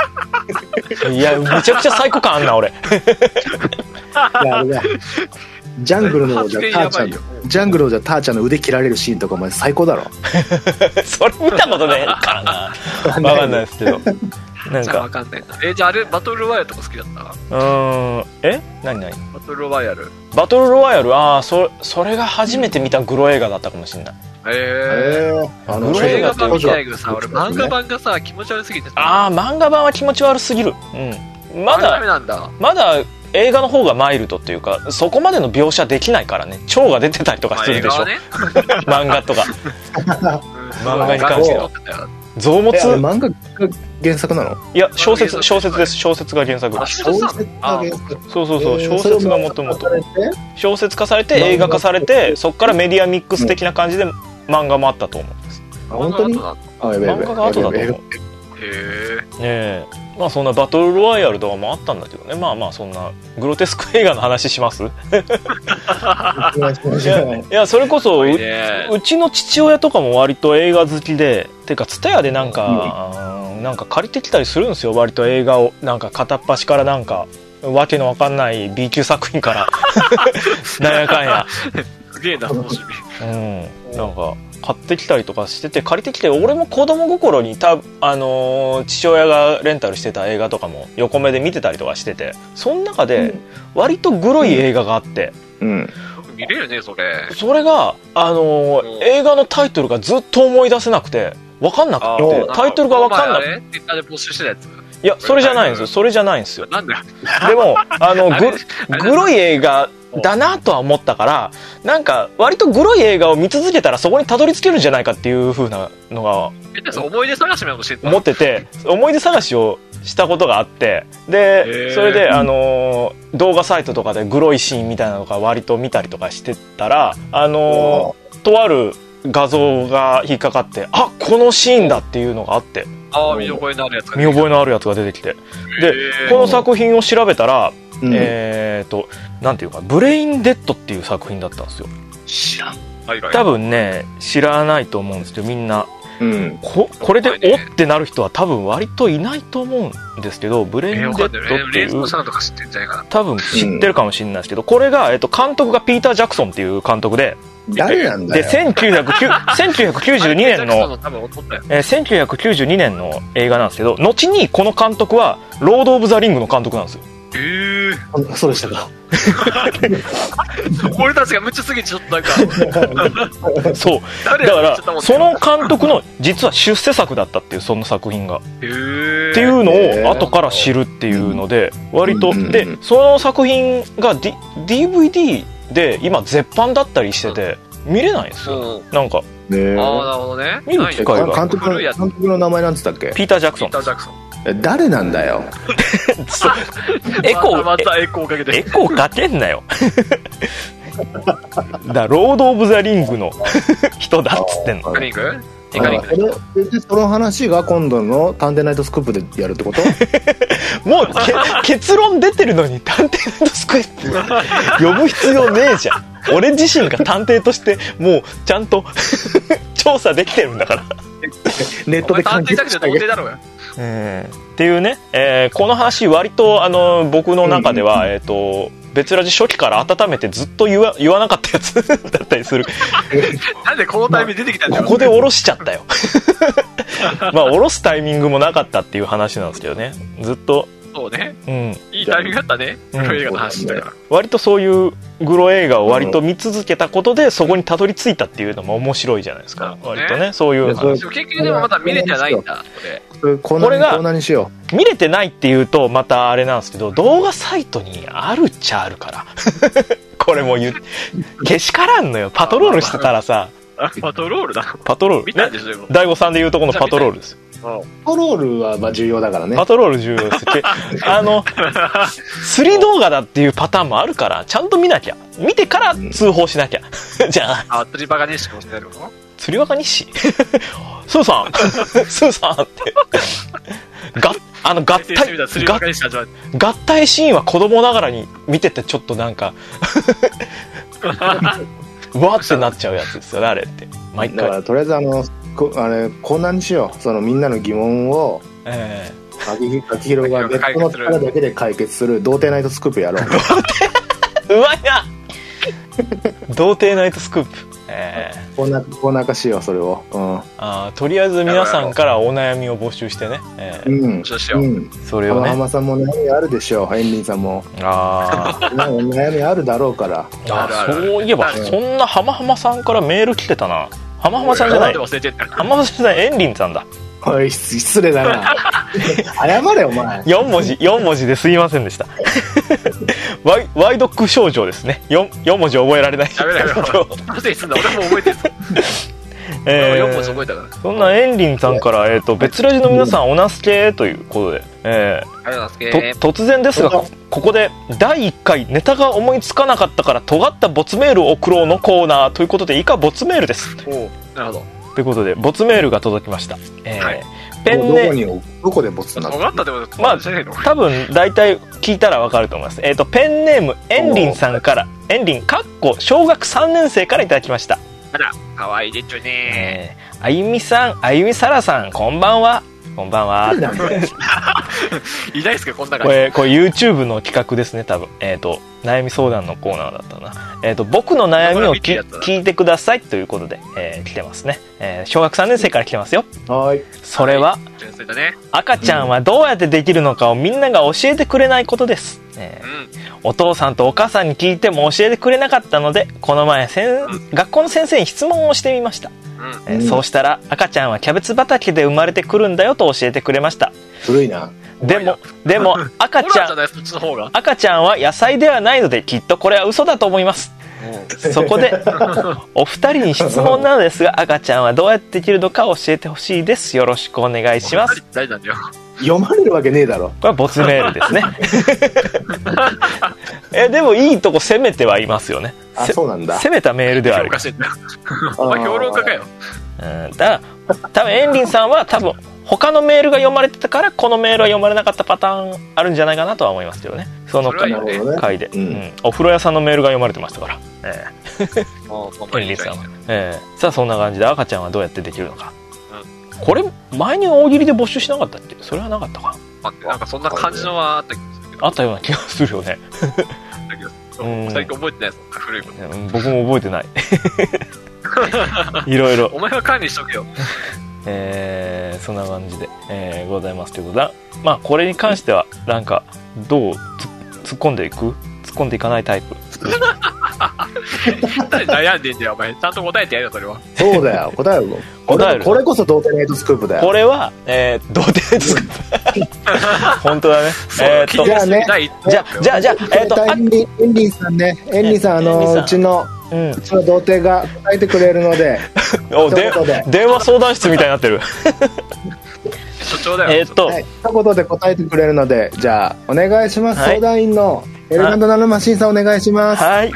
いや、めちゃくちゃ最高感あんな俺。 ジャングルの王者ターちゃんの腕切られるシーンとかお前最高だろ。 それ見たことねえからな。分かんないですけど。なんか分かんないな。じゃああれバトルロワイヤルとか好きだった？ 何バトルロワイヤル。 バトルロワイヤル、それが初めて見たグロ映画だったかもしれない。 グロ映画版みたいけどさ、俺漫画版がさ気持ち悪すぎてさ。 漫画版は気持ち悪すぎる。まだ映画の方がマイルドっていうか、そこまでの描写できないからね。腸が出てたりとかするでしょ、漫画とか。漫画に関しては臓物。 漫画が原作なの？ いや、小説です。小説が原作。そう小説がもともと小説化されて映画化されて、そこからメディアミックス的な感じで漫画もあったと思うんです。 本当に？ 漫画が後だと思う。へえ。まあそんなバトルロワイヤルとかもあったんだけどね。まあそんなグロテスク映画の話します？いやそれこそ うちの父親とかも割と映画好きで、てかツタヤでなんか借りてきたりするんですよ。割と映画をなんか片っ端からなんかわけのわかんない B 級作品からなんやかんやすげえな楽しみ。なんか買ってきたりとかしてて、借りてきて、俺も子供心に父親がレンタルしてた映画とかも横目で見てたりとかしてて、その中で割とグロい映画があって、 見れるねそれ。 それが映画のタイトルがずっと思い出せなくて分かんなくて、タイトルが分かんなくて。いやそれじゃないんですよ。 なんだよ。 でもグロい映画だなとは思ったから、なんか割とグロい映画を見続けたらそこにたどり着けるんじゃないかっていう風なのが思い出探しなのして思ってて、思い出探しをしたことがあって、でそれで動画サイトとかでグロいシーンみたいなのが割と見たりとかしてたら、とある画像が引っかかって、このシーンだっていうのがあって、 見覚えのあるやつが出てきて、でこの作品を調べたら、なんていうかブレインデッドっていう作品だったんですよ。 知らん。 多分ね知らないと思うんですけど、みんな、これでおってなる人は多分割といないと思うんですけど、ブレインデッドっていう多分知ってるかもしれないですけど、これが、監督がピーター・ジャクソンっていう監督で、 誰なんだよ。 で1992年の1992年の映画なんですけど、後にこの監督はロード・オブ・ザ・リングの監督なんですよ。 そうでしたか。 俺たちが無茶すぎてちょっとなんかそうだからその監督の実は出世作だったっていう、その作品がっていうのを後から知るっていうので、割とでその作品が、DVD で今絶版だったりしてて見れないんですよ。なんかなるほどね。 見る機会が。 監督の名前なんつったっけ？ ピーター・ジャクソン。 誰なんだよ。 エコーかけんなよ。だロード・オブ・ザ・リングの人だっつってんの。 リングその話が今度の探偵ナイトスクープでやるってこと？ もう結論出てるのに探偵ナイトスクープ呼ぶ必要ねえじゃん。俺自身が探偵としてもうちゃんと調査できてるんだから。 ネットで探偵だけで童貞だろうよ。 っていうね、この話割と僕の中では、別ラジ初期から温めてずっと言わなかったやつだったりする。 なんでこのタイミング出てきたんだよ。 ここで下ろしちゃったよ。まあ下ろすタイミングもなかったっていう話なんですけどね。ずっとそうね、いいタイミングだったね。グロ映画の話だから、 割とそういうグロ映画を割と見続けたことでそこにたどり着いたっていうのも面白いじゃないですか。割とね、そういう話。結局でもまだ見れてないんだ。 これが見れてないっていうとまたあれなんですけど、動画サイトにあるっちゃあるからこれもけしからんのよ。パトロールしてたらさ。 パトロールだ。 パトロール。 見たんでしょ。 大悟さんでいうとこのパトロールですよ。 パトロールはまあ重要だからね。 パトロール重要です。釣り動画だっていうパターンもあるからちゃんと見なきゃ。見てから通報しなきゃ。じゃあ。 釣りバカ日誌かもしれないの？ 釣りバカ日誌？スーさんって合体シーンは子供ながらに見ててちょっとなんかうわってなっちゃうやつですよね、あれって毎回。 だからとりあえずこんなにしよう。そのみんなの疑問を秋広がネットの力だけで解決する童貞ナイトスクープやろう。 うまいな。 童貞ナイトスクープ。 コーナー化しよう、それを。 とりあえず皆さんからお悩みを募集してね。 それをね。 浜さんも悩みあるでしょう、エンリンさんも。お悩みあるだろうから。 そういえば、そんな浜さんからメール来てたな。浜さんじゃない。浜さんじゃない、エンリンさんだ。 おい、失礼だな。謝れお前。 4文字ですいませんでした。ワイドック症状ですね。4文字覚えられない。 やめろ。なぜすんだ、俺も覚えてる。4文字覚えたから。 そんなエンリンさんから、別ラジの皆さんおなすけということで、突然ですが、ここで第1回ネタが思いつかなかったから尖ったボツメールを送ろうのコーナーということで、以下ボツメールです。 なるほど。 ということでボツメールが届きました。 ペンネームどこでボツなの？ まあ多分大体聞いたらわかると思います。ペンネームエンリンさんから、エンリン小学3年生からいただきました。 あら、かわいいですね。 あゆみさん、あゆみさらさん、こんばんは。こんばんは。 いないですか、こんなこれ YouTube の企画ですね、多分。悩み相談のコーナーだったな。僕の悩みを聞いてくださいということで、来てますね。小学3年生から来てますよ。 はい。 それは、赤ちゃんはどうやってできるのかをみんなが教えてくれないことです。お父さんとお母さんに聞いても教えてくれなかったので、この前学校の先生に質問をしてみました。そうしたら、赤ちゃんはキャベツ畑で生まれてくるんだよと教えてくれました。 古いな。 でも赤ちゃんは野菜ではないので、きっとこれは嘘だと思います。そこでお二人に質問なのですが、赤ちゃんはどうやってできるのか教えてほしいです。よろしくお願いします。 読まれるわけねえだろ。 これはボツメールですね。でもいいとこ攻めてはいますよね。 そうなんだ。 攻めたメールではある。 お前評論家かよ。 だから多分エンリンさんは他のメールが読まれてたから、このメールは読まれなかったパターンあるんじゃないかなとは思いますけどね。その回で、お風呂屋さんのメールが読まれてましたから。エンリンさんは。さあそんな感じで、赤ちゃんはどうやってできるのか。これ前に大喜利で募集しなかったっけ？それはなかったかな。 なんかそんな感じのはあった気がするけど。 あったような気がするよね。 最近覚えてないです。古いこと。 僕も覚えてない。いろいろ。 お前は管理しとけよ。 そんな感じで、ございますということだ。まあこれに関してはなんかどう突っ込んでいく？突っ込んでいかないタイプ。 悩んでんだよお前。ちゃんと答えてやるよ、それは。 そうだよ、答えるの。これこそ童貞ナイトスクープだよ。 これは童貞ナイトスクープ。本当だね。 じゃあね。 じゃあエンリンさんね。エンリンさんうちの童貞が答えてくれるので。 電話相談室みたいになってる。 所長だよ。 一言で答えてくれるので、じゃあお願いします。相談員のエレガントナノマシンさんお願いします。 はい。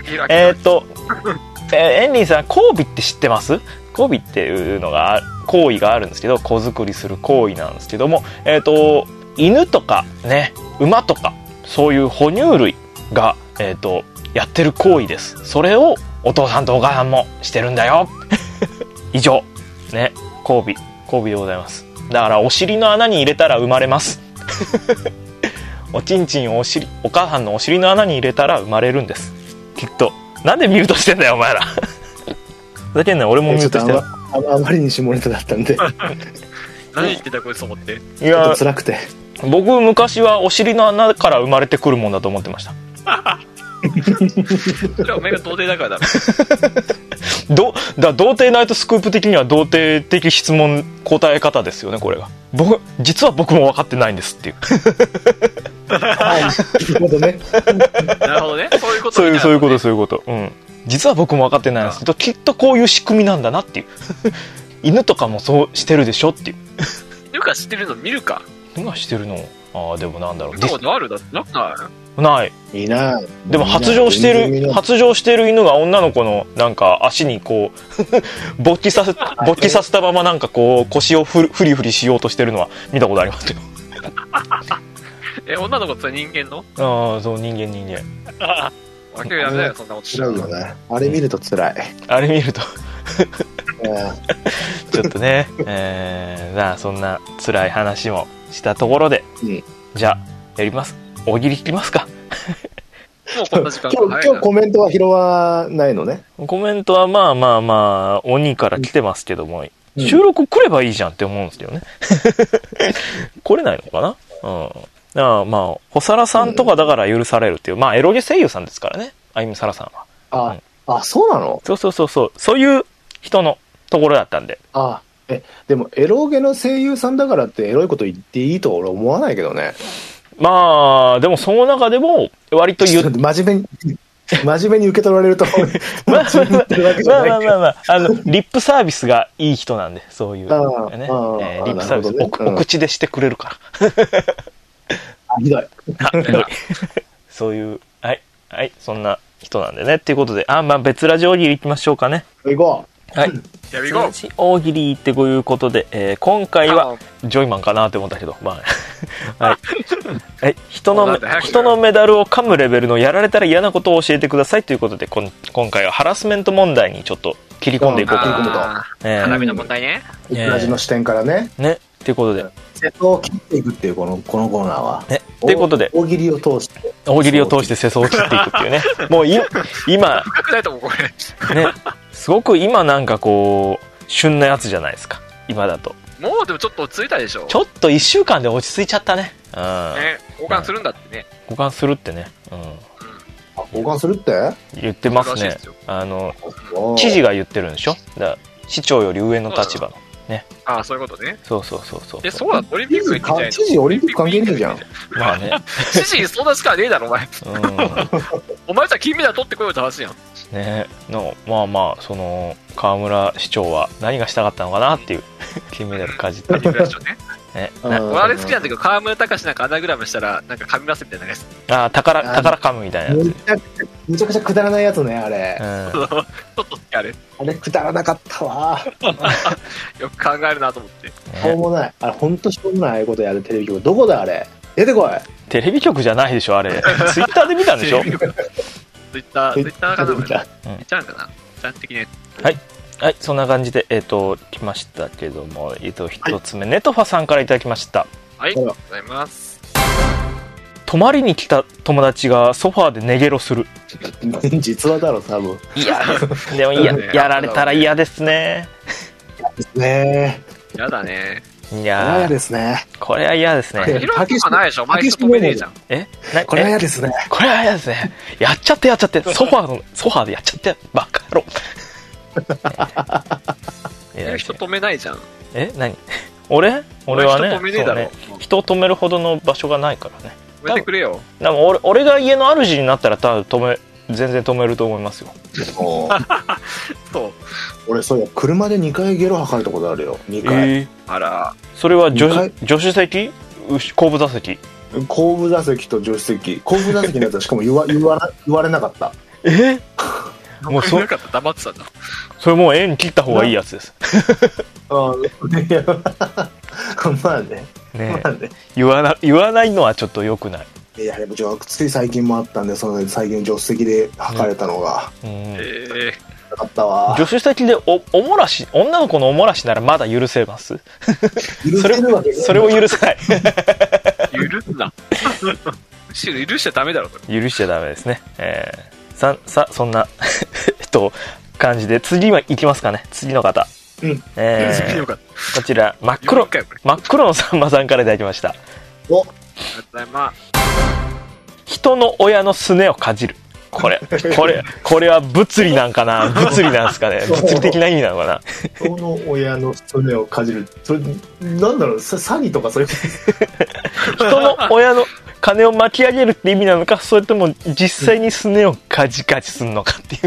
エンリンさん、交尾って知ってます？交尾っていうのが行為があるんですけど、子作りする行為なんですけども、犬とかね、馬とかそういう哺乳類がやってる行為です。それをお父さんとお母さんもしてるんだよ。以上ね、交尾でございます。だからお尻の穴に入れたら生まれます。おちんちんをお母さんのお尻の穴に入れたら生まれるんです、きっと。なんでミュートしてんだよお前ら。だけどね、俺もミュートしてる。 あまりに下ネタだったんで。 何言ってたこいつと思って。 いや、辛くて。 僕昔はお尻の穴から生まれてくるもんだと思ってました。 それはお前が童貞だからだろ。童貞ナイトスクープ的には童貞的質問答え方ですよね、これが。実は僕も分かってないんですっていう。 はい、なるほどね。 なるほどね。そういうこと。 そういうこと。うん。実は僕も分かってないんですけど、きっとこういう仕組みなんだなっていう。犬とかもそうしてるでしょっていう。 犬がしてるの見るか。 犬がしてるの。でもなんだろう。 見たことあるだってなくない？ ない。 いない。 でも発情してる犬が女の子のなんか足にこう勃起させたままなんかこう腰をフリフリしようとしてるのは見たことありますよ。 女の子って人間の？ そう、人間。 わけやめだよ、そんなこと辛いよね。あれ見ると辛い。 あれ見るとちょっとね、そんな辛い話もしたところで、じゃあやります。大喜利いきますか。 こんな時間今日コメントは拾わないのね。 コメントはまあ、鬼から来てますけども、収録来ればいいじゃんって思うんですけどね。来れないのかな。まあ、ホサラさんとかだから許されるっていう、まあ、エロゲ声優さんですからね、あゆみさらさんは。 そうなの？ そう。そういう人のところだったんで。 でも、エロゲの声優さんだからってエロいこと言っていいとは俺思わないけどね。 まあ、でもその中でも、割と真面目に受け取られると、 まあ、リップサービスがいい人なんで、そういう、ね。リップサービス、お口でしてくれるから。 ひどい。 そういう、はい、そんな人なんでね。っていうことで、別ラジオ大喜利行きましょうかね。 行こう。はい。大喜利ってこういうことで、今回は、ジョイマンかなって思ったけど、まあ、はい。人のメダルを噛むレベルのやられたら嫌なことを教えてくださいということで、今回はハラスメント問題にちょっと切り込んでいこうかな。花火の問題ね。 ラジの視点からね。 ね。っていうことで。 世相を切っていくっていうこのコーナーは。 ね。っていうことで。 大喜利を通して世相を切っていくっていうね。もう今。 深くないと思う、これ。 ね。すごく今なんかこう、旬なやつじゃないですか。今だと。 もうでもちょっと落ち着いたでしょ。 ちょっと1週間で落ち着いちゃったね。 交換するんだってね。 交換するってね。 交換するって言ってますね。知事が言ってるんでしょ。市長より上の立場の。ね。 そういうことね。 そう。 そうだ、オリンピックみたいな。 知事オリンピック関係ねえじゃん。 まあね。 知事そんな力ねえだろ、お前。お前じゃ金メダル取ってこようって話やん。 ねまあ、その、河村市長は何がしたかったのかなっていう、金メダルかじってる。 ね。俺あれ好きなんだけど、河村隆なんかアナグラムしたら、なんか噛みますみたいなやつ。 宝噛むみたいなやつ。 めちゃくちゃくだらないやつね、あれ。 ちょっと好き、あれ。 あれくだらなかったわ。 よく考えるなと思って。 しょうもない。あれ、ほんとしょうもないことやるテレビ局。どこだ、あれ。出てこい。 テレビ局じゃないでしょ、あれ。ツイッターで見たんでしょ。 ツイッターかな、見ちゃうんかな。ちゃん的に。 はい、そんな感じで、来ましたけども、一つ目、ネトファさんからいただきました。 はい、ありがとうございます。 泊まりに来た友達がソファーで寝ゲロする。 実話だろ、多分。 いや、でもやられたら嫌ですね。 嫌ですね。 嫌だね。 いや嫌ですね。 これは嫌ですね。 広くはないでしょ、毎人止めねえじゃん。 これは嫌ですね。 これは嫌ですね。やっちゃって、ソファーでやっちゃって、バカ野郎。 人止めないじゃん。 何？俺はね、人を止めるほどの場所がないからね。 止めてくれよ。 でも俺が家の主になったら全然止めると思いますよ。 そう。 俺そうや、車で2回ゲロ吐かれたことあるよ。2回。 あら。 それは助手席？後部座席？ 後部座席と助手席。後部座席のやつはしかも言われなかった。 もうそれ黙ってたんだ。 それもう縁切った方がいいやつです。 まあね。 言わないのはちょっと良くない。 いやでもつい最近もあったんで、その最近助手席で吐かれたのが。よかったわ。 助手席で女の子のおもらしならまだ許せます。それを許せない。 許すな。むしろ許しちゃダメだろ。 許しちゃダメですね。そんな感じで次は行きますかね。次の方。こちら真っ黒のさんまさんからいただきました。 ありがとうございます。 人の親のすねをかじる。これは物理なんかな。物理なんですかね。物理的な意味なのかな。 人の親のすねをかじる。それなんだろう、詐欺とかそういう。 人の親の金を巻き上げるって意味なのか、それとも実際にすねをカジカジするのかって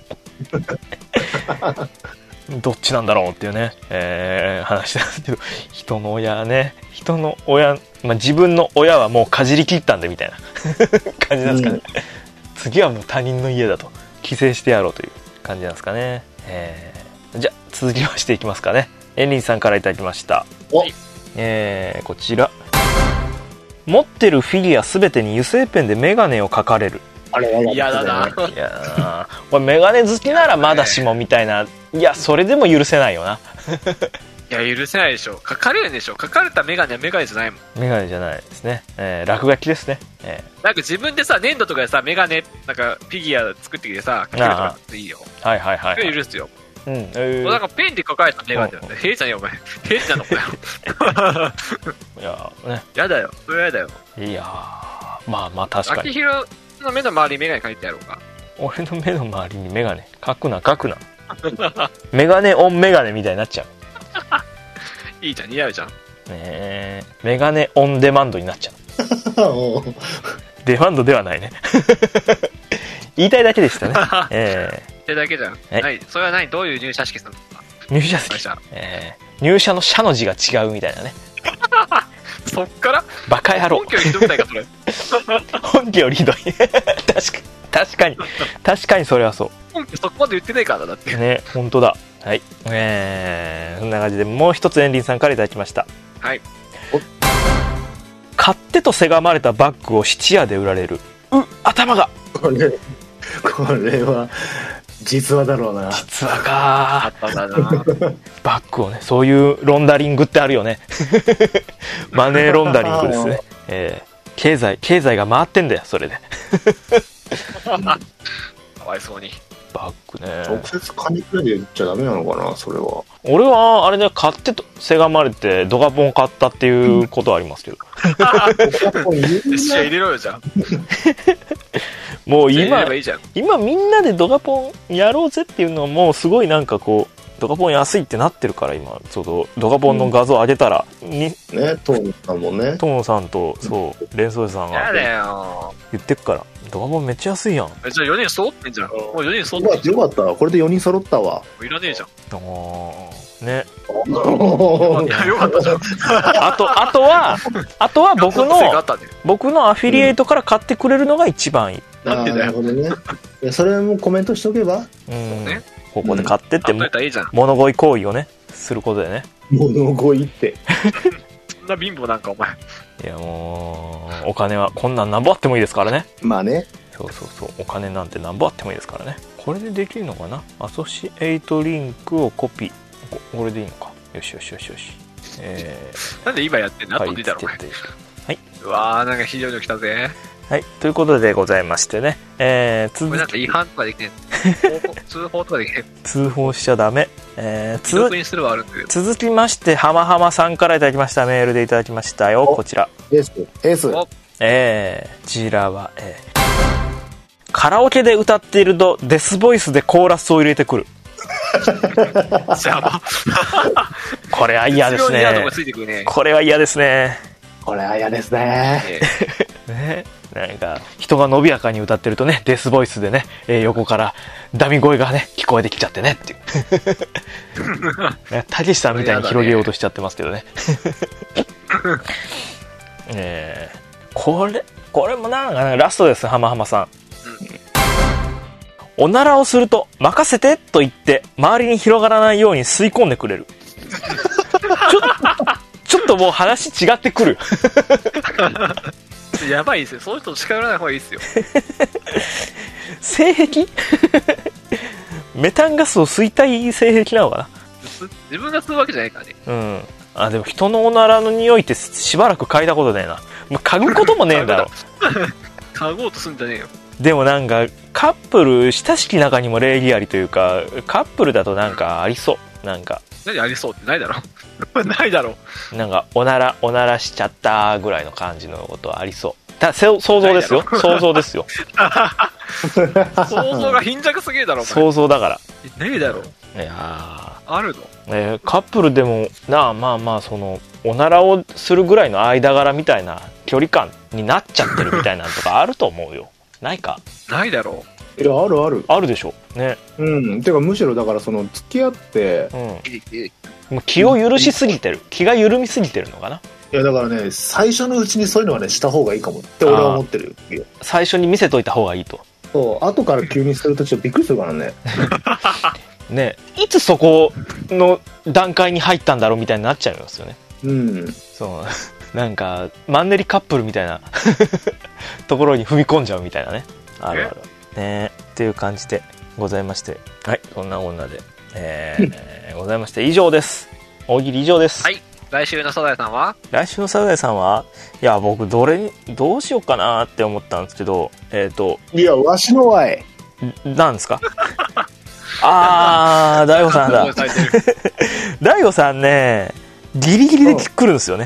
いうどっちなんだろうっていうね、話なんですけど、人の親、自分の親はもうかじり切ったんでみたいな感じなんですかね、次はもう他人の家だと帰省してやろうという感じなんですかね。じゃあ続きましていきますかね。エンリンさんからいただきました。こちら、持ってるフィギュアすべてに油性ペンでメガネを描かれる。 嫌だな。 いやこれメガネ好きならまだしもみたいな。いやそれでも許せないよな。 いや許せないでしょ。描かれるでしょ。描かれたメガネはメガネじゃないもん。 メガネじゃないですね。落書きですね。 なんか自分でさ、粘土とかでさ、メガネ、なんかフィギュア作ってきてさ、かけるとかいいよ。 はいはいはい。 許すよ。 うん。 なんかペンで描かれたメガネなんだよ。へえじゃねえよ、お前。へえじゃんのかよ。 いやね。 やだよ。それやだよ。 いやまあ確かに。 秋広の目の周りにメガネ描いてやろうか。 俺の目の周りにメガネ。描くな。メガネオンメガネみたいになっちゃう。いいじゃん、似合うじゃん。 メガネオンデマンドになっちゃう。デマンドではないね。言いたいだけでしたね。 言いたいだけじゃん。それは何？どういう入社式するのか。 入社式。入社の社の字が違うみたいなね。 そっからバカ野郎。 本家よりひどくないか、それ。 本家よりひどい。確かにそれはそう。 本家そこまで言ってないからだって。 ね、本当だ。はい。そんな感じでもう一つエンリンさんからいただきました。 はい。 買ってとせがまれたバッグを質屋で売られる。頭が。 これは実話だろうな。 実話か。バッグをね、そういうロンダリングってあるよね。マネーロンダリングですね。経済が回ってんだよ、それで。 かわいそうに。 バッグね。 直接カニくらいで言っちゃダメなのかな、それは。 俺はあれで買ってとせがまれてドガポン買ったっていうことはありますけど。 試合入れろよ、じゃあ。 もう今みんなでドガポンやろうぜっていうのはもうすごいなんかこうドガポン安いってなってるから、今ちょうどドガポンの画像上げたら、 ね、トモさんもね、 トモさんとそう連想さんが言ってくから、ドガポンめっちゃ安いやん。 じゃあ4人揃ってんじゃん。もう4人揃ってんよかった。これで4人揃ったわ。 いらねえじゃん。 ね。 いや、よかったじゃん。 あとは僕のアフィリエイトから買ってくれるのが一番いい。 なんでだよ。 それもコメントしとけば。 ここで買ってって物乞い行為をねすることでね。 物乞いって。 そんな貧乏なんかお前。 いやもうお金はこんなん何ぼあってもいいですからね。 まあね。 そうお金なんて何ぼあってもいいですからね。これでできるのかな。アソシエイトリンクをコピー。これでいいのか。よし。 なんで今やってんの？後でいいだろう。はい。うわー、なんか非常に来たぜ。 はい、ということでございましてね。 これなんか違反とかできねえ。通報とかできねえ。 通報しちゃダメ。 続きまして、はまはまさんからいただきました。メールでいただきましたよ。こちら。 エース。こちらは、カラオケで歌っているとデスボイスでコーラスを入れてくる。これは嫌ですね。これは嫌ですね。 これは嫌ですね。 ね、なんか人が伸びやかに歌ってるとね、デスボイスでね、横からダミ声がね聞こえてきちゃってねっていうたけしさんみたいに広げようとしちゃってますけどね。これもなんかラストです。はまはまさん、おならをすると任せてと言って周りに広がらないように吸い込んでくれる。ちょっともう話違ってくる。 やばいですよ。そういう人近寄らない方がいいですよ。 性癖メタンガスを吸いたい性癖なのかな。 自分が吸うわけじゃないからね。 でも人のおならの匂いってしばらく嗅いだことねえな。嗅ぐこともねえんだろ。 嗅ごうとすんじゃねえよ。 でもなんかカップル親しき中にも礼儀ありというか、カップルだとなんかありそう。なんか何ありそうってないだろ。ないだろ。 なんかおならしちゃったぐらいの感じのことはありそう。想像ですよ。想像ですよ。 想像が貧弱すぎるだろ。 想像だから。 ねえだろ。 いやあるの。カップルでもまあそのおならをするぐらいの間柄みたいな距離感になっちゃってるみたいなのとかあると思うよ。ないか。 ないだろう。 いや、あるでしょね。 てかむしろだからその付き合って、 もう気を許しすぎてる、気が緩みすぎてるのかな。 いやだからね、最初のうちにそういうのはねした方がいいかもって俺は思ってるよ。 最初に見せといた方がいいと。 そう後から急にするとちょっとびっくりするからね。 ね、いつそこの段階に入ったんだろうみたいになっちゃいますよね。そうなんかマンネリカップルみたいなところに踏み込んじゃうみたいなね。あるねっていう感じでございまして、はい、そんな女でございまして以上です。大喜利以上です。 はい。 来週のサザエさんは？ 来週のサザエさんは、いや、僕、どうしようかなって思ったんですけど、 いや、わしのわい。 なんですか？大悟さんだ。大悟さんね、ギリギリで来るんですよね。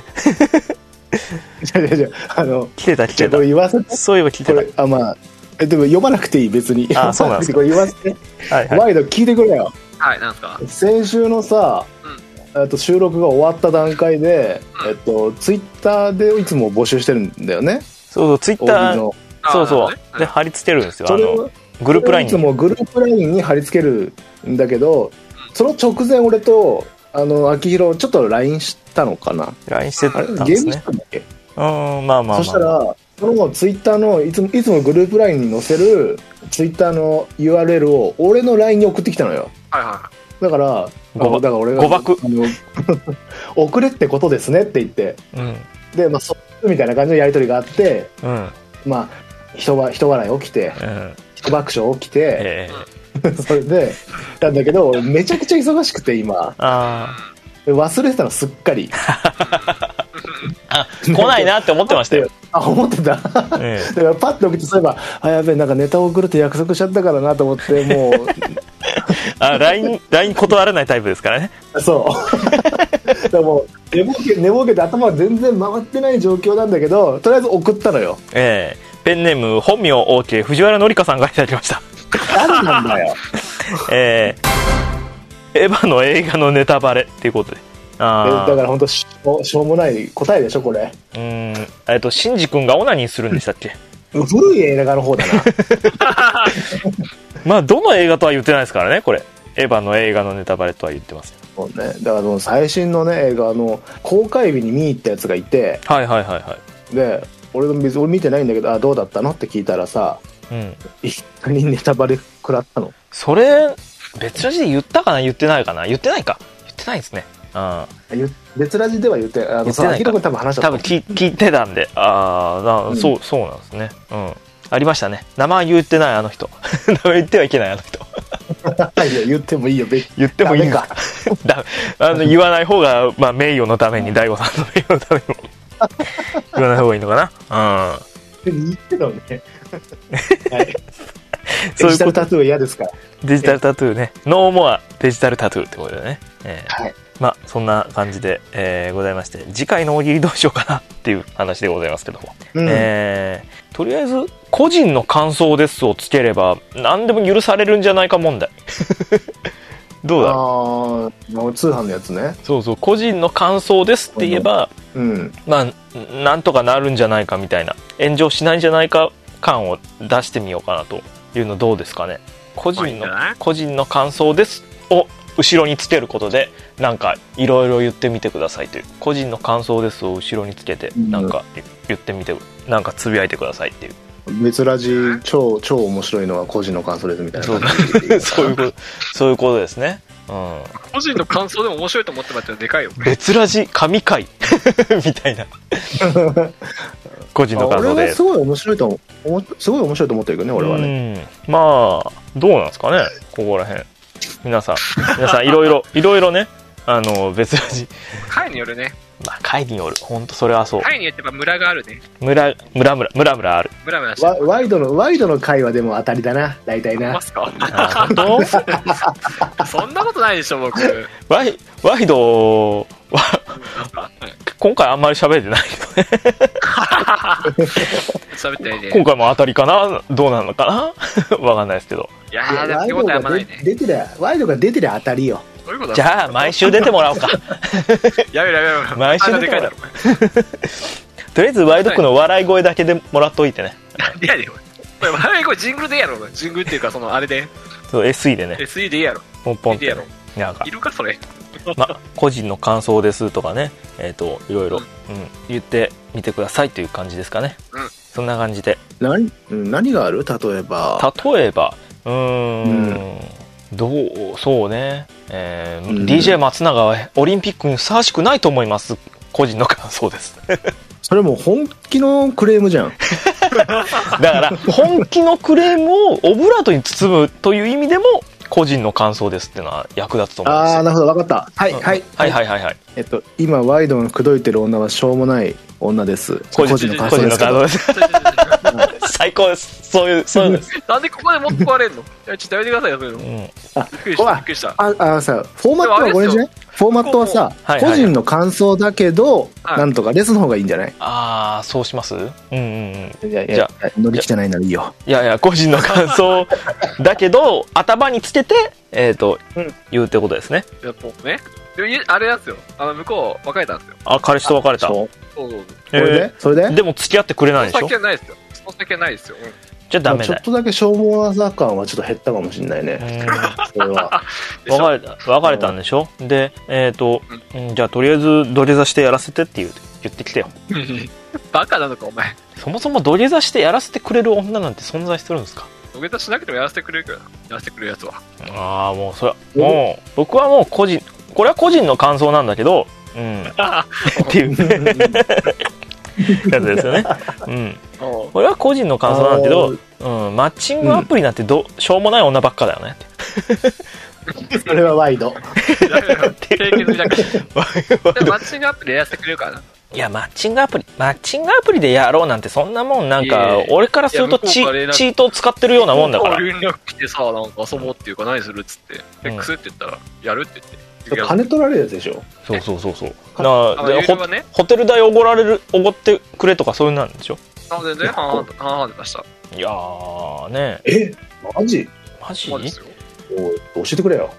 来てた。 これ言わせて。 そういえば来てた。 まあ、でも読まなくていい、別に。 そうなんですか。 これ言わせて。ワイド聞いてくれよ。 はい、なんですか？ 先週のさ、収録が終わった段階で、ツイッターでいつも募集してるんだよね。 そうツイッターそうで貼り付けるんですよ。グループラインに。 いつもグループラインに貼り付けるんだけど、その直前俺と秋広ちょっと LINE したのかな。 LINE してたんですね。ゲームしたんだっけ。 そしたらそのツイッターのいつもグループラインに載せるツイッターの URL を俺の LINE に送ってきたのよ。だから俺が誤爆送れってことですねって言って、でそうみたいな感じのやり取りがあって、人笑い起きて、一爆笑起きて、それでなんだけどめちゃくちゃ忙しくて今忘れてたのすっかり。 来ないなって思ってましたよ。 思ってた。だからパッと起きて、そういえばやべえ、なんかネタを送るって約束しちゃったからなと思って、もう LINE 断らないタイプですからね。 そうでも寝ぼけて頭は全然回ってない状況なんだけど、とりあえず送ったのよ。 ペンネーム本名 OK 藤原紀香さんがいただきました。 誰なんだよ。 エヴァの映画のネタバレっていうことで、 だから本当しょうもない答えでしょこれ。 シンジ君がオナニーするんでしたっけ？ 古い映画の方だな。どの映画とは言ってないですからね、これ。エヴァの映画のネタバレとは言ってます。 そうね、だから最新のね映画公開日に見に行ったやつがいて、で俺見てないんだけど、どうだったのって聞いたらさ、一緒にネタバレ食らったの。 それ別ラジで言ったかな、言ってないかな。言ってないですね。 別ラジでは言ってないか。多分話した多分聞いてたんで、そうなんですね。ありましたね。名前言ってないあの人。名前言ってはいけないあの人。 いや言ってもいいよ。 言ってもいいんか。言わない方が名誉のために、大悟さんの名誉のためにも言わない方がいいのかな。 言ってたのね。デジタルタトゥー嫌ですか？ デジタルタトゥーね。ノーモアデジタルタトゥーってことでね。そんな感じで、ございまして、次回の大喜利どうしようかなっていう話でございますけども、とりあえず個人の感想ですをつければ何でも許されるんじゃないか問題。どうだろう。通販のやつね。 そう個人の感想ですって言えば、なんとかなるんじゃないかみたいな、炎上しないんじゃないか感を出してみようかなというのどうですかね。個人の感想ですを後ろにつけることで、なんかいろいろ言ってみてくださいという、個人の感想ですを後ろにつけてなんか言ってみて、なんかつぶやいてくださいっていう。 別ラジ超面白いのは個人の感想ですみたいな。 そういうことですね。 個人の感想でも面白いと思ってもらったらでかいよ。 別ラジ神回みたいな。個人の感想で。 俺はすごい面白いと思ってるけどね、俺はね。 どうなんですかね、ここら辺。皆さんいろいろね、別ラジ回によるね。 回による、本当それはそう。 回によってムラがあるね。 ムラある。 ワイドの回はでも当たりだな、大体な。 ますか？そんなことないでしょ僕。 ワイドは今回あんまり喋ってないけどね。 喋ってないね。 今回も当たりかな、どうなのかな、わかんないですけど。 いやでも手応えあんまないね。 ワイドが出てりゃ当たりよ。 じゃあ毎週出てもらおうか。 やめろ毎週出てもらおう。とりあえずワイドクの笑い声だけでもらっといてね。 なんでやねんこれ。笑い声ジングルでやろ。ジングルっていうかあれで。 そう SE でね。 SE でやろ。 ポンポンって。 なんかいるかそれ。 個人の感想ですとかね、いろいろ言ってみてくださいという感じですかね。そんな感じで。 何がある？例えばそうね、DJ 松永はオリンピックにふさわしくないと思います。個人の感想です。 それも本気のクレームじゃん。だから本気のクレームをオブラートに包むという意味でも個人の感想ですっていうのは役立つと思うんですよ。 ああ、なるほど、分かった。はい、はい。 はいはいはいはい。 今、ワイドの口説いてる女はしょうもない女です。個人の感想です。 最高です。そういうです。 なんでここで持ってこられんの？ちょっとやめてくださいよ、そういうの。びっくりした。 さ、フォーマットはこれじゃない？フォーマットはさ、個人の感想だけど、なんとかレスの方がいいんじゃない？ ああ、そうします？うんうんうん。 じゃあ、乗り汚いならいいよ。 いやいや、個人の感想だけど、頭につけて、言うってことですね。 いや、もうね。あれなんですよ。向こう、別れたんですよ。 あ、彼氏と別れた。 そう。 それででも付き合ってくれないでしょ？ その先はないですよ。その先はないですよ。 じゃあダメだ。 ちょっとだけ消耗技感はちょっと減ったかもしれないね。それは。 別れたんでしょ？で、じゃあとりあえず土下座してやらせてって言ってきてよ。 バカなのか、お前。 そもそも土下座してやらせてくれる女なんて存在するんですか？ 土下座しなくてもやらせてくれるから。やらせてくれるやつは。 ああ、もうそれは、もう、僕はもうこれは個人の感想なんだけど、っていうやつですよね。これは個人の感想なんだけど、マッチングアプリなんてしょうもない女ばっかだよねって。 それはワイド。 経験じゃなくて。マッチングアプリでやらせてくれるからな。 いや、マッチングアプリでやろうなんてそんなもんなんか、俺からするとチートを使ってるようなもんだから。 連絡来てさ、なんか遊ぼうっていうか何するっつって、X って言ったら、やるって言って。 金取られるやつでしょ？ そう。ホテル代おごってくれとかそういうなんでしょ？ 全然半々で出した。 いやーね。 マジですよ。 教えてくれよ。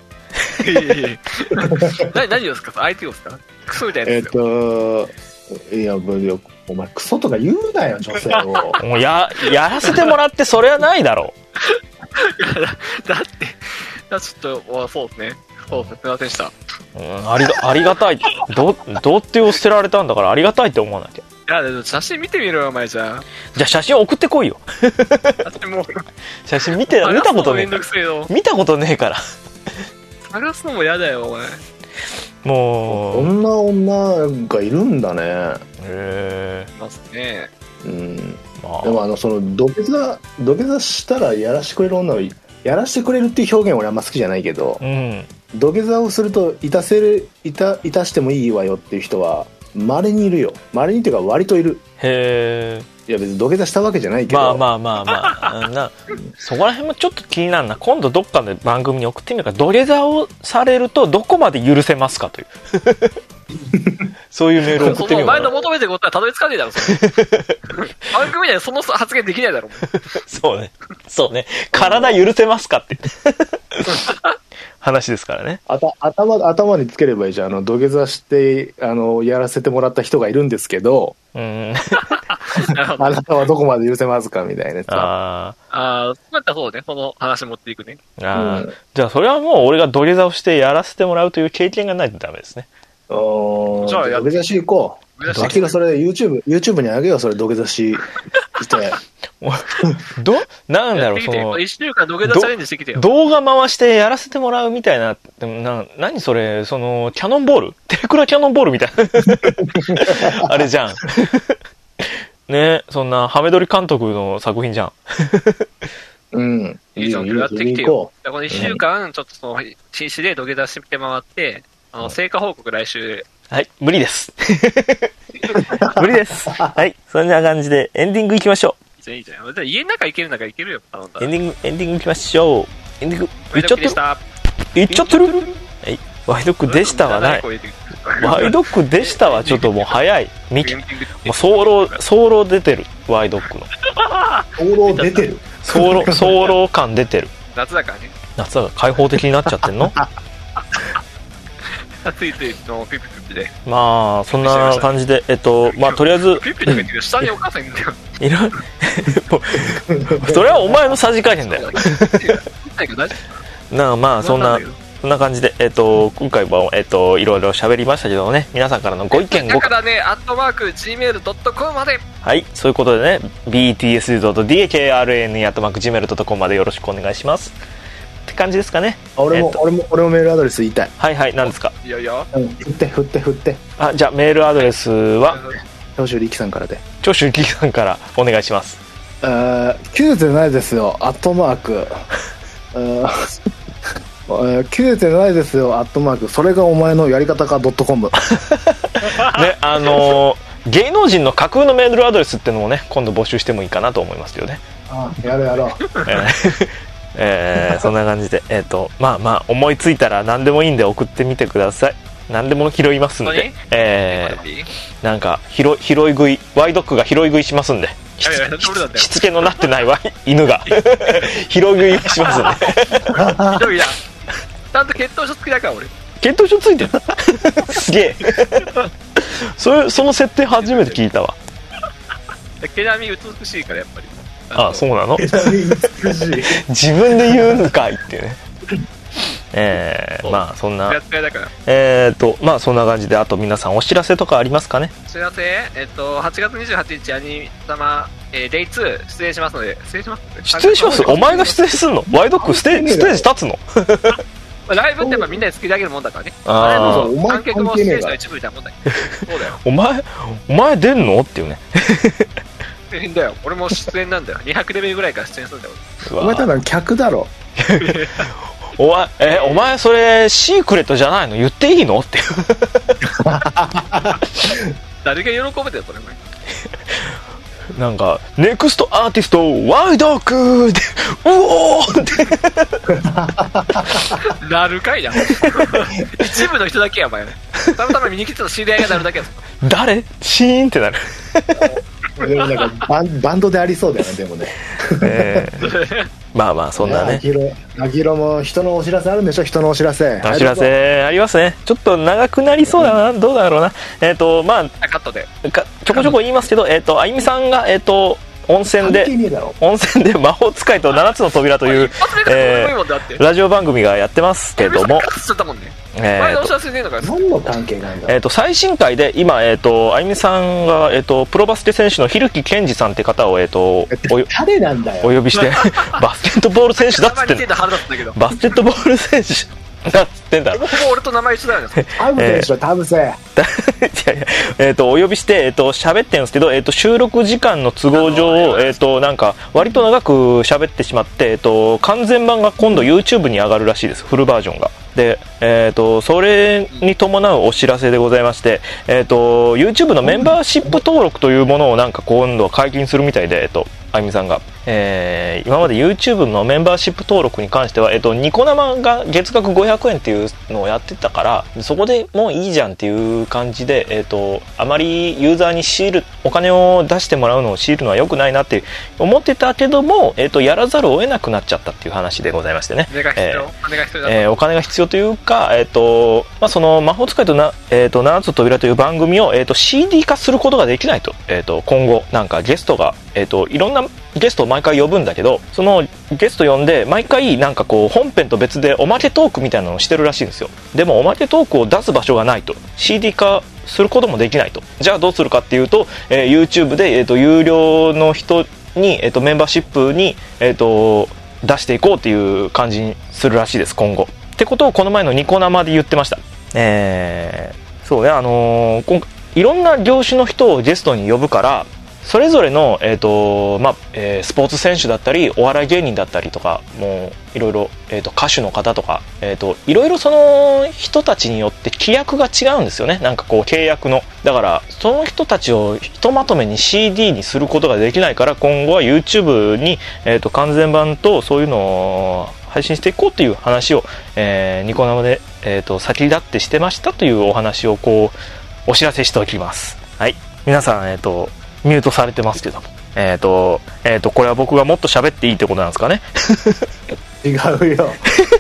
何ですか？相手をですか？クソみたいなやついや、お前クソとか言うなよ、女性を。 もうやらせてもらってそれはないだろう。だってちょっとそうですね。そうですね。すみませんでした。 ありがたい。童貞を捨てられたんだからありがたいって思わなきゃ。 いや、でも写真見てみろよ、お前じゃあ。 じゃあ写真送ってこいよ。写真見たことねえ。見たことねえから。 探すのも嫌だよ、お前。 もう。 こんな女がいるんだね。 へえ。 ますね。 でもその土下座したらやらしてくれる女をやらしてくれるっていう表現俺あんま好きじゃないけど、土下座をするといたしてもいいわよっていう人は稀にいるよ。稀にっていうか割といる。 へえ。 いや別に土下座したわけじゃないけど。 まあそこら辺もちょっと気になるな。今度どっかで番組に送ってみるか。土下座をされるとどこまで許せますかというそういうメールを送ってみようかな。 お前の求めてることはたどり着かねえだろ、それ。番組でその発言できないだろ。 そうね。体許せますかって話ですからね。 頭につければいいじゃん。土下座してやらせてもらった人がいるんですけど、あなたはどこまで許せますかみたいなさ。 そうやったらそうね。その話持っていくね。 じゃあそれはもう俺が土下座をしてやらせてもらうという経験がないとダメですね。 じゃあ土下座し行こう。秋がそれで YouTube にあげよう。それ土下座してなんだろう、その 1週間土下座チャレンジしてきてよ。 動画回してやらせてもらうみたいな。何それ、そのキャノンボール、テレクラキャノンボールみたいなあれじゃんね。そんなハメ撮り監督の作品じゃん。 いいじゃん、やってきてよ。この1週間ちょっとその禁止で土下座して回って、成果報告来週。 はい、無理です無理です。はい、そんな感じでエンディングいきましょう。いいじゃん。家の中行ける中行けるよ。 エンディングいきましょう。エンディング言っちゃってる。はい、ワイドックでしたはない。ワイドックでしたはちょっともう早い。もう早漏出てる。ワイドックの早漏出てる。 早漏感出てる。 夏だからね。 夏だから開放的になっちゃってんのついついのピピピピで。 まあそんな感じでまあとりあえずピピピピピ下にお母さんいるんだよ。 いるそれはお前のさじ加減だよ。まあそんな感じで今回はいろいろ喋りましたけどね、皆さんからのご意見だからね@gmail.com まで。 はい、そういうことでね bts.dakrn@gmail.com までよろしくお願いしますって感じですかね。 俺もメールアドレス言いたい。 はい、何ですか。 いやいや、 振ってじゃあメールアドレスは長州力さんからで。 長州力さんからお願いします。 9じゃないですよ。 切れてないですよ、それがお前のやり方か.com ね、芸能人の架空のメールアドレスってのもね、今度募集してもいいかなと思いますよね。 やろうそんな感じで、まあ思いついたら何でもいいんで送ってみてください。何でも拾いますんで、なんか拾い食い、ワイドッグが拾い食いしますんで、しつけのなってない犬が拾い食いしますんでひどいな。ちゃんと血統書付きだから俺。 血統書ついてるすげえその設定初めて聞いたわ。 毛並み美しいからやっぱり。 あ、そうなの毛並み美しい自分で言うのかいってねまあそんなまあそんな感じで、あと皆さんお知らせとかありますかね。 お知らせ、8月28日アニ様、デイ2出演しますので。出演します。 お前が出演するの？ワイドッグステージ立つのライブってやっぱみんなで作り上げるもんだからね。観客もステージの一部みたいなもんだよ。そうだよ。 お前出んのっていうね出演だよ。俺も出演なんだよ。200レベルぐらいから出演するんだよ。 お前ただ客だろお前それシークレットじゃないの？言っていいのって誰が喜ぶだよそれ。 なんかネクストアーティストワイドッグでうおーってなるかいな一部の人だけやお前。たまたま見に来てた知り合いがなるだけやぞ。 誰？シーンってなるでもなんかバンドでありそうだよね、でもねまあそんなね。 なぎろも人のお知らせあるんでしょ。人のお知らせありますね。ちょっと長くなりそうだな、どうだろうな。まあカットでちょこちょこ言いますけど、あゆみさんが温泉で魔法使いと7つの扉というラジオ番組がやってますけども、 何の関係なんだ。 最新回で今、あゆみさんが、プロバスケ選手の蛭木健二さんって方を、 誰なんだよお呼びしてバスケットボール選手だっつってんの。バスケットボール選手だっつってんだろ。 ほぼ俺と名前一緒だよね。 田臥でしょ、田臥。いやお呼びして喋ってるんですけど、収録時間の都合上、なんか割と長く喋ってしまって、完全版が今度 YouTube に上がるらしいです。フルバージョンが。で、それに伴うお知らせでございまして、YouTube のメンバーシップ登録というものをなんか今度は解禁するみたいで、あゆみさんが、今まで YouTube のメンバーシップ登録に関しては、ニコ生が月額500円っていうのをやってたから、そこでもういいじゃんっていう感じで、あまりユーザーにお金を出してもらうのを強いるのは良くないなって思ってたけども、やらざるを得なくなっちゃったっていう話でございましてね。お金が必要というか、その魔法使いと7つの扉という番組を、CD 化することができないと、今後なんかゲストが、いろんなゲストを毎回呼ぶんだけど、そのゲスト呼んで毎回なんかこう本編と別でおまけトークみたいなのをしてるらしいんですよ。でもおまけトークを出す場所がないと、 CD 化することもできないと。じゃあどうするかっていうと、YouTube で、有料の人に、メンバーシップに、出していこうっていう感じにするらしいです、今後。ってことをこの前のニコ生で言ってました。そうね、いろんな業種の人をゲストに呼ぶから、それぞれの、スポーツ選手だったりお笑い芸人だったりとか、もういろいろ、歌手の方とか、いろいろその人たちによって規約が違うんですよね。なんかこう契約の、だからその人たちをひとまとめに CD にすることができないから、今後は YouTube に、完全版とそういうのを配信していこうという話を、ニコ生で、先立ってしてましたというお話をこうお知らせしておきます。はい、皆さん、ミュートされてますけども、これは僕がもっと喋っていいってことなんですかね。 違うよ。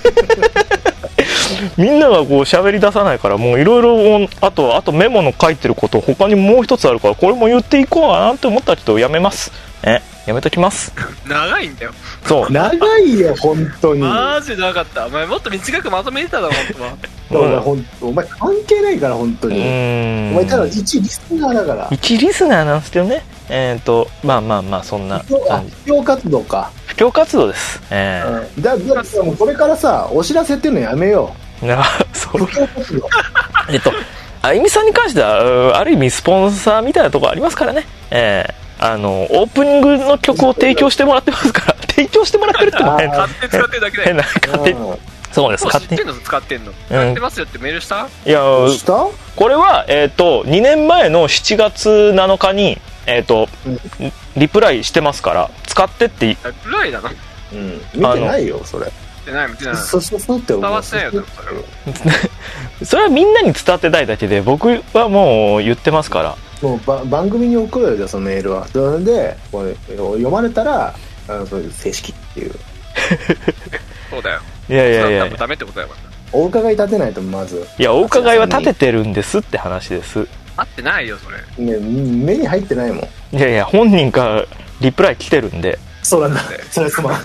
みんながこう喋り出さないから、もういろいろ、あとメモの書いてること他にもう一つあるから、これも言っていこうかなって思ったけどやめます。やめときます。 長いんだよ。 そう長いよ本当に。 マジ長かった。お前もっと短くまとめてただろ本当は。お前関係ないから本当に。お前ただ一リスナーだから。 一リスナーなんですけどね。まあそんな感じ。 布教活動か。 布教活動です。 だもうこれからさお知らせっていうのやめよう。 そう。布教活動。あゆみさんに関してはある意味スポンサーみたいなところありますからね。オープニングの曲を提供してもらってますから。提供してもらってるってのは勝手に使ってるだけだよ。 勝手に。 そうです。 知ってんの使ってんの、使ってますよってメールした？ いやこれは2年前の7月7日にリプライしてますから使ってって。リプライだな。 見てないよそれ。 見てないって伝わってないよ。 それはみんなに伝わってないだけで、僕はもう言ってますから。 もう番組に送るよ、じゃあそのメールは。それでこれ読まれたらそういう正式っていう。 そうだよ。 いやダメってことだよ。 お伺い立てないと。まずいや、お伺いは立ててるんですって話です。 合ってないよそれ、 ね、目に入ってないもん。 いや本人からリプライ来てるんで。 そうなんだ。それすまん。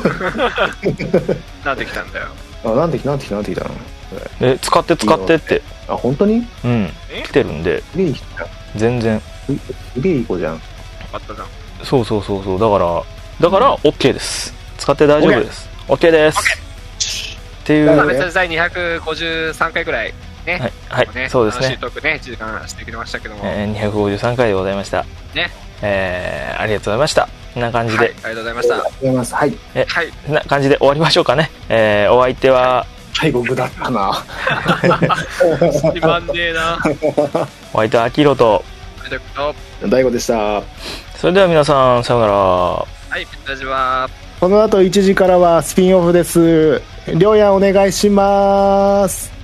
なんで来たんだよ。 なんで来たの。 使ってって。 本当に？ 来てるんで。全然すげえいい子じゃん。 あったじゃん。 そうだから OK です。使って大丈夫です。OK です。っていう。 メッセージ第253回ぐらいね。 はい、そうですね。 楽しいトークね、1時間してくれましたけども。 253回でございました。 ね。 ありがとうございました。こんな感じで。 ありがとうございました。 はい。 こんな感じで終わりましょうかね。お相手は。 僕だったな。 一番ねえな。 お相手はアキロと。 大悟でした。 それでは皆さん、さようなら。 はい、ペッタジは。 この後1時からはスピンオフです。りょうやお願いします。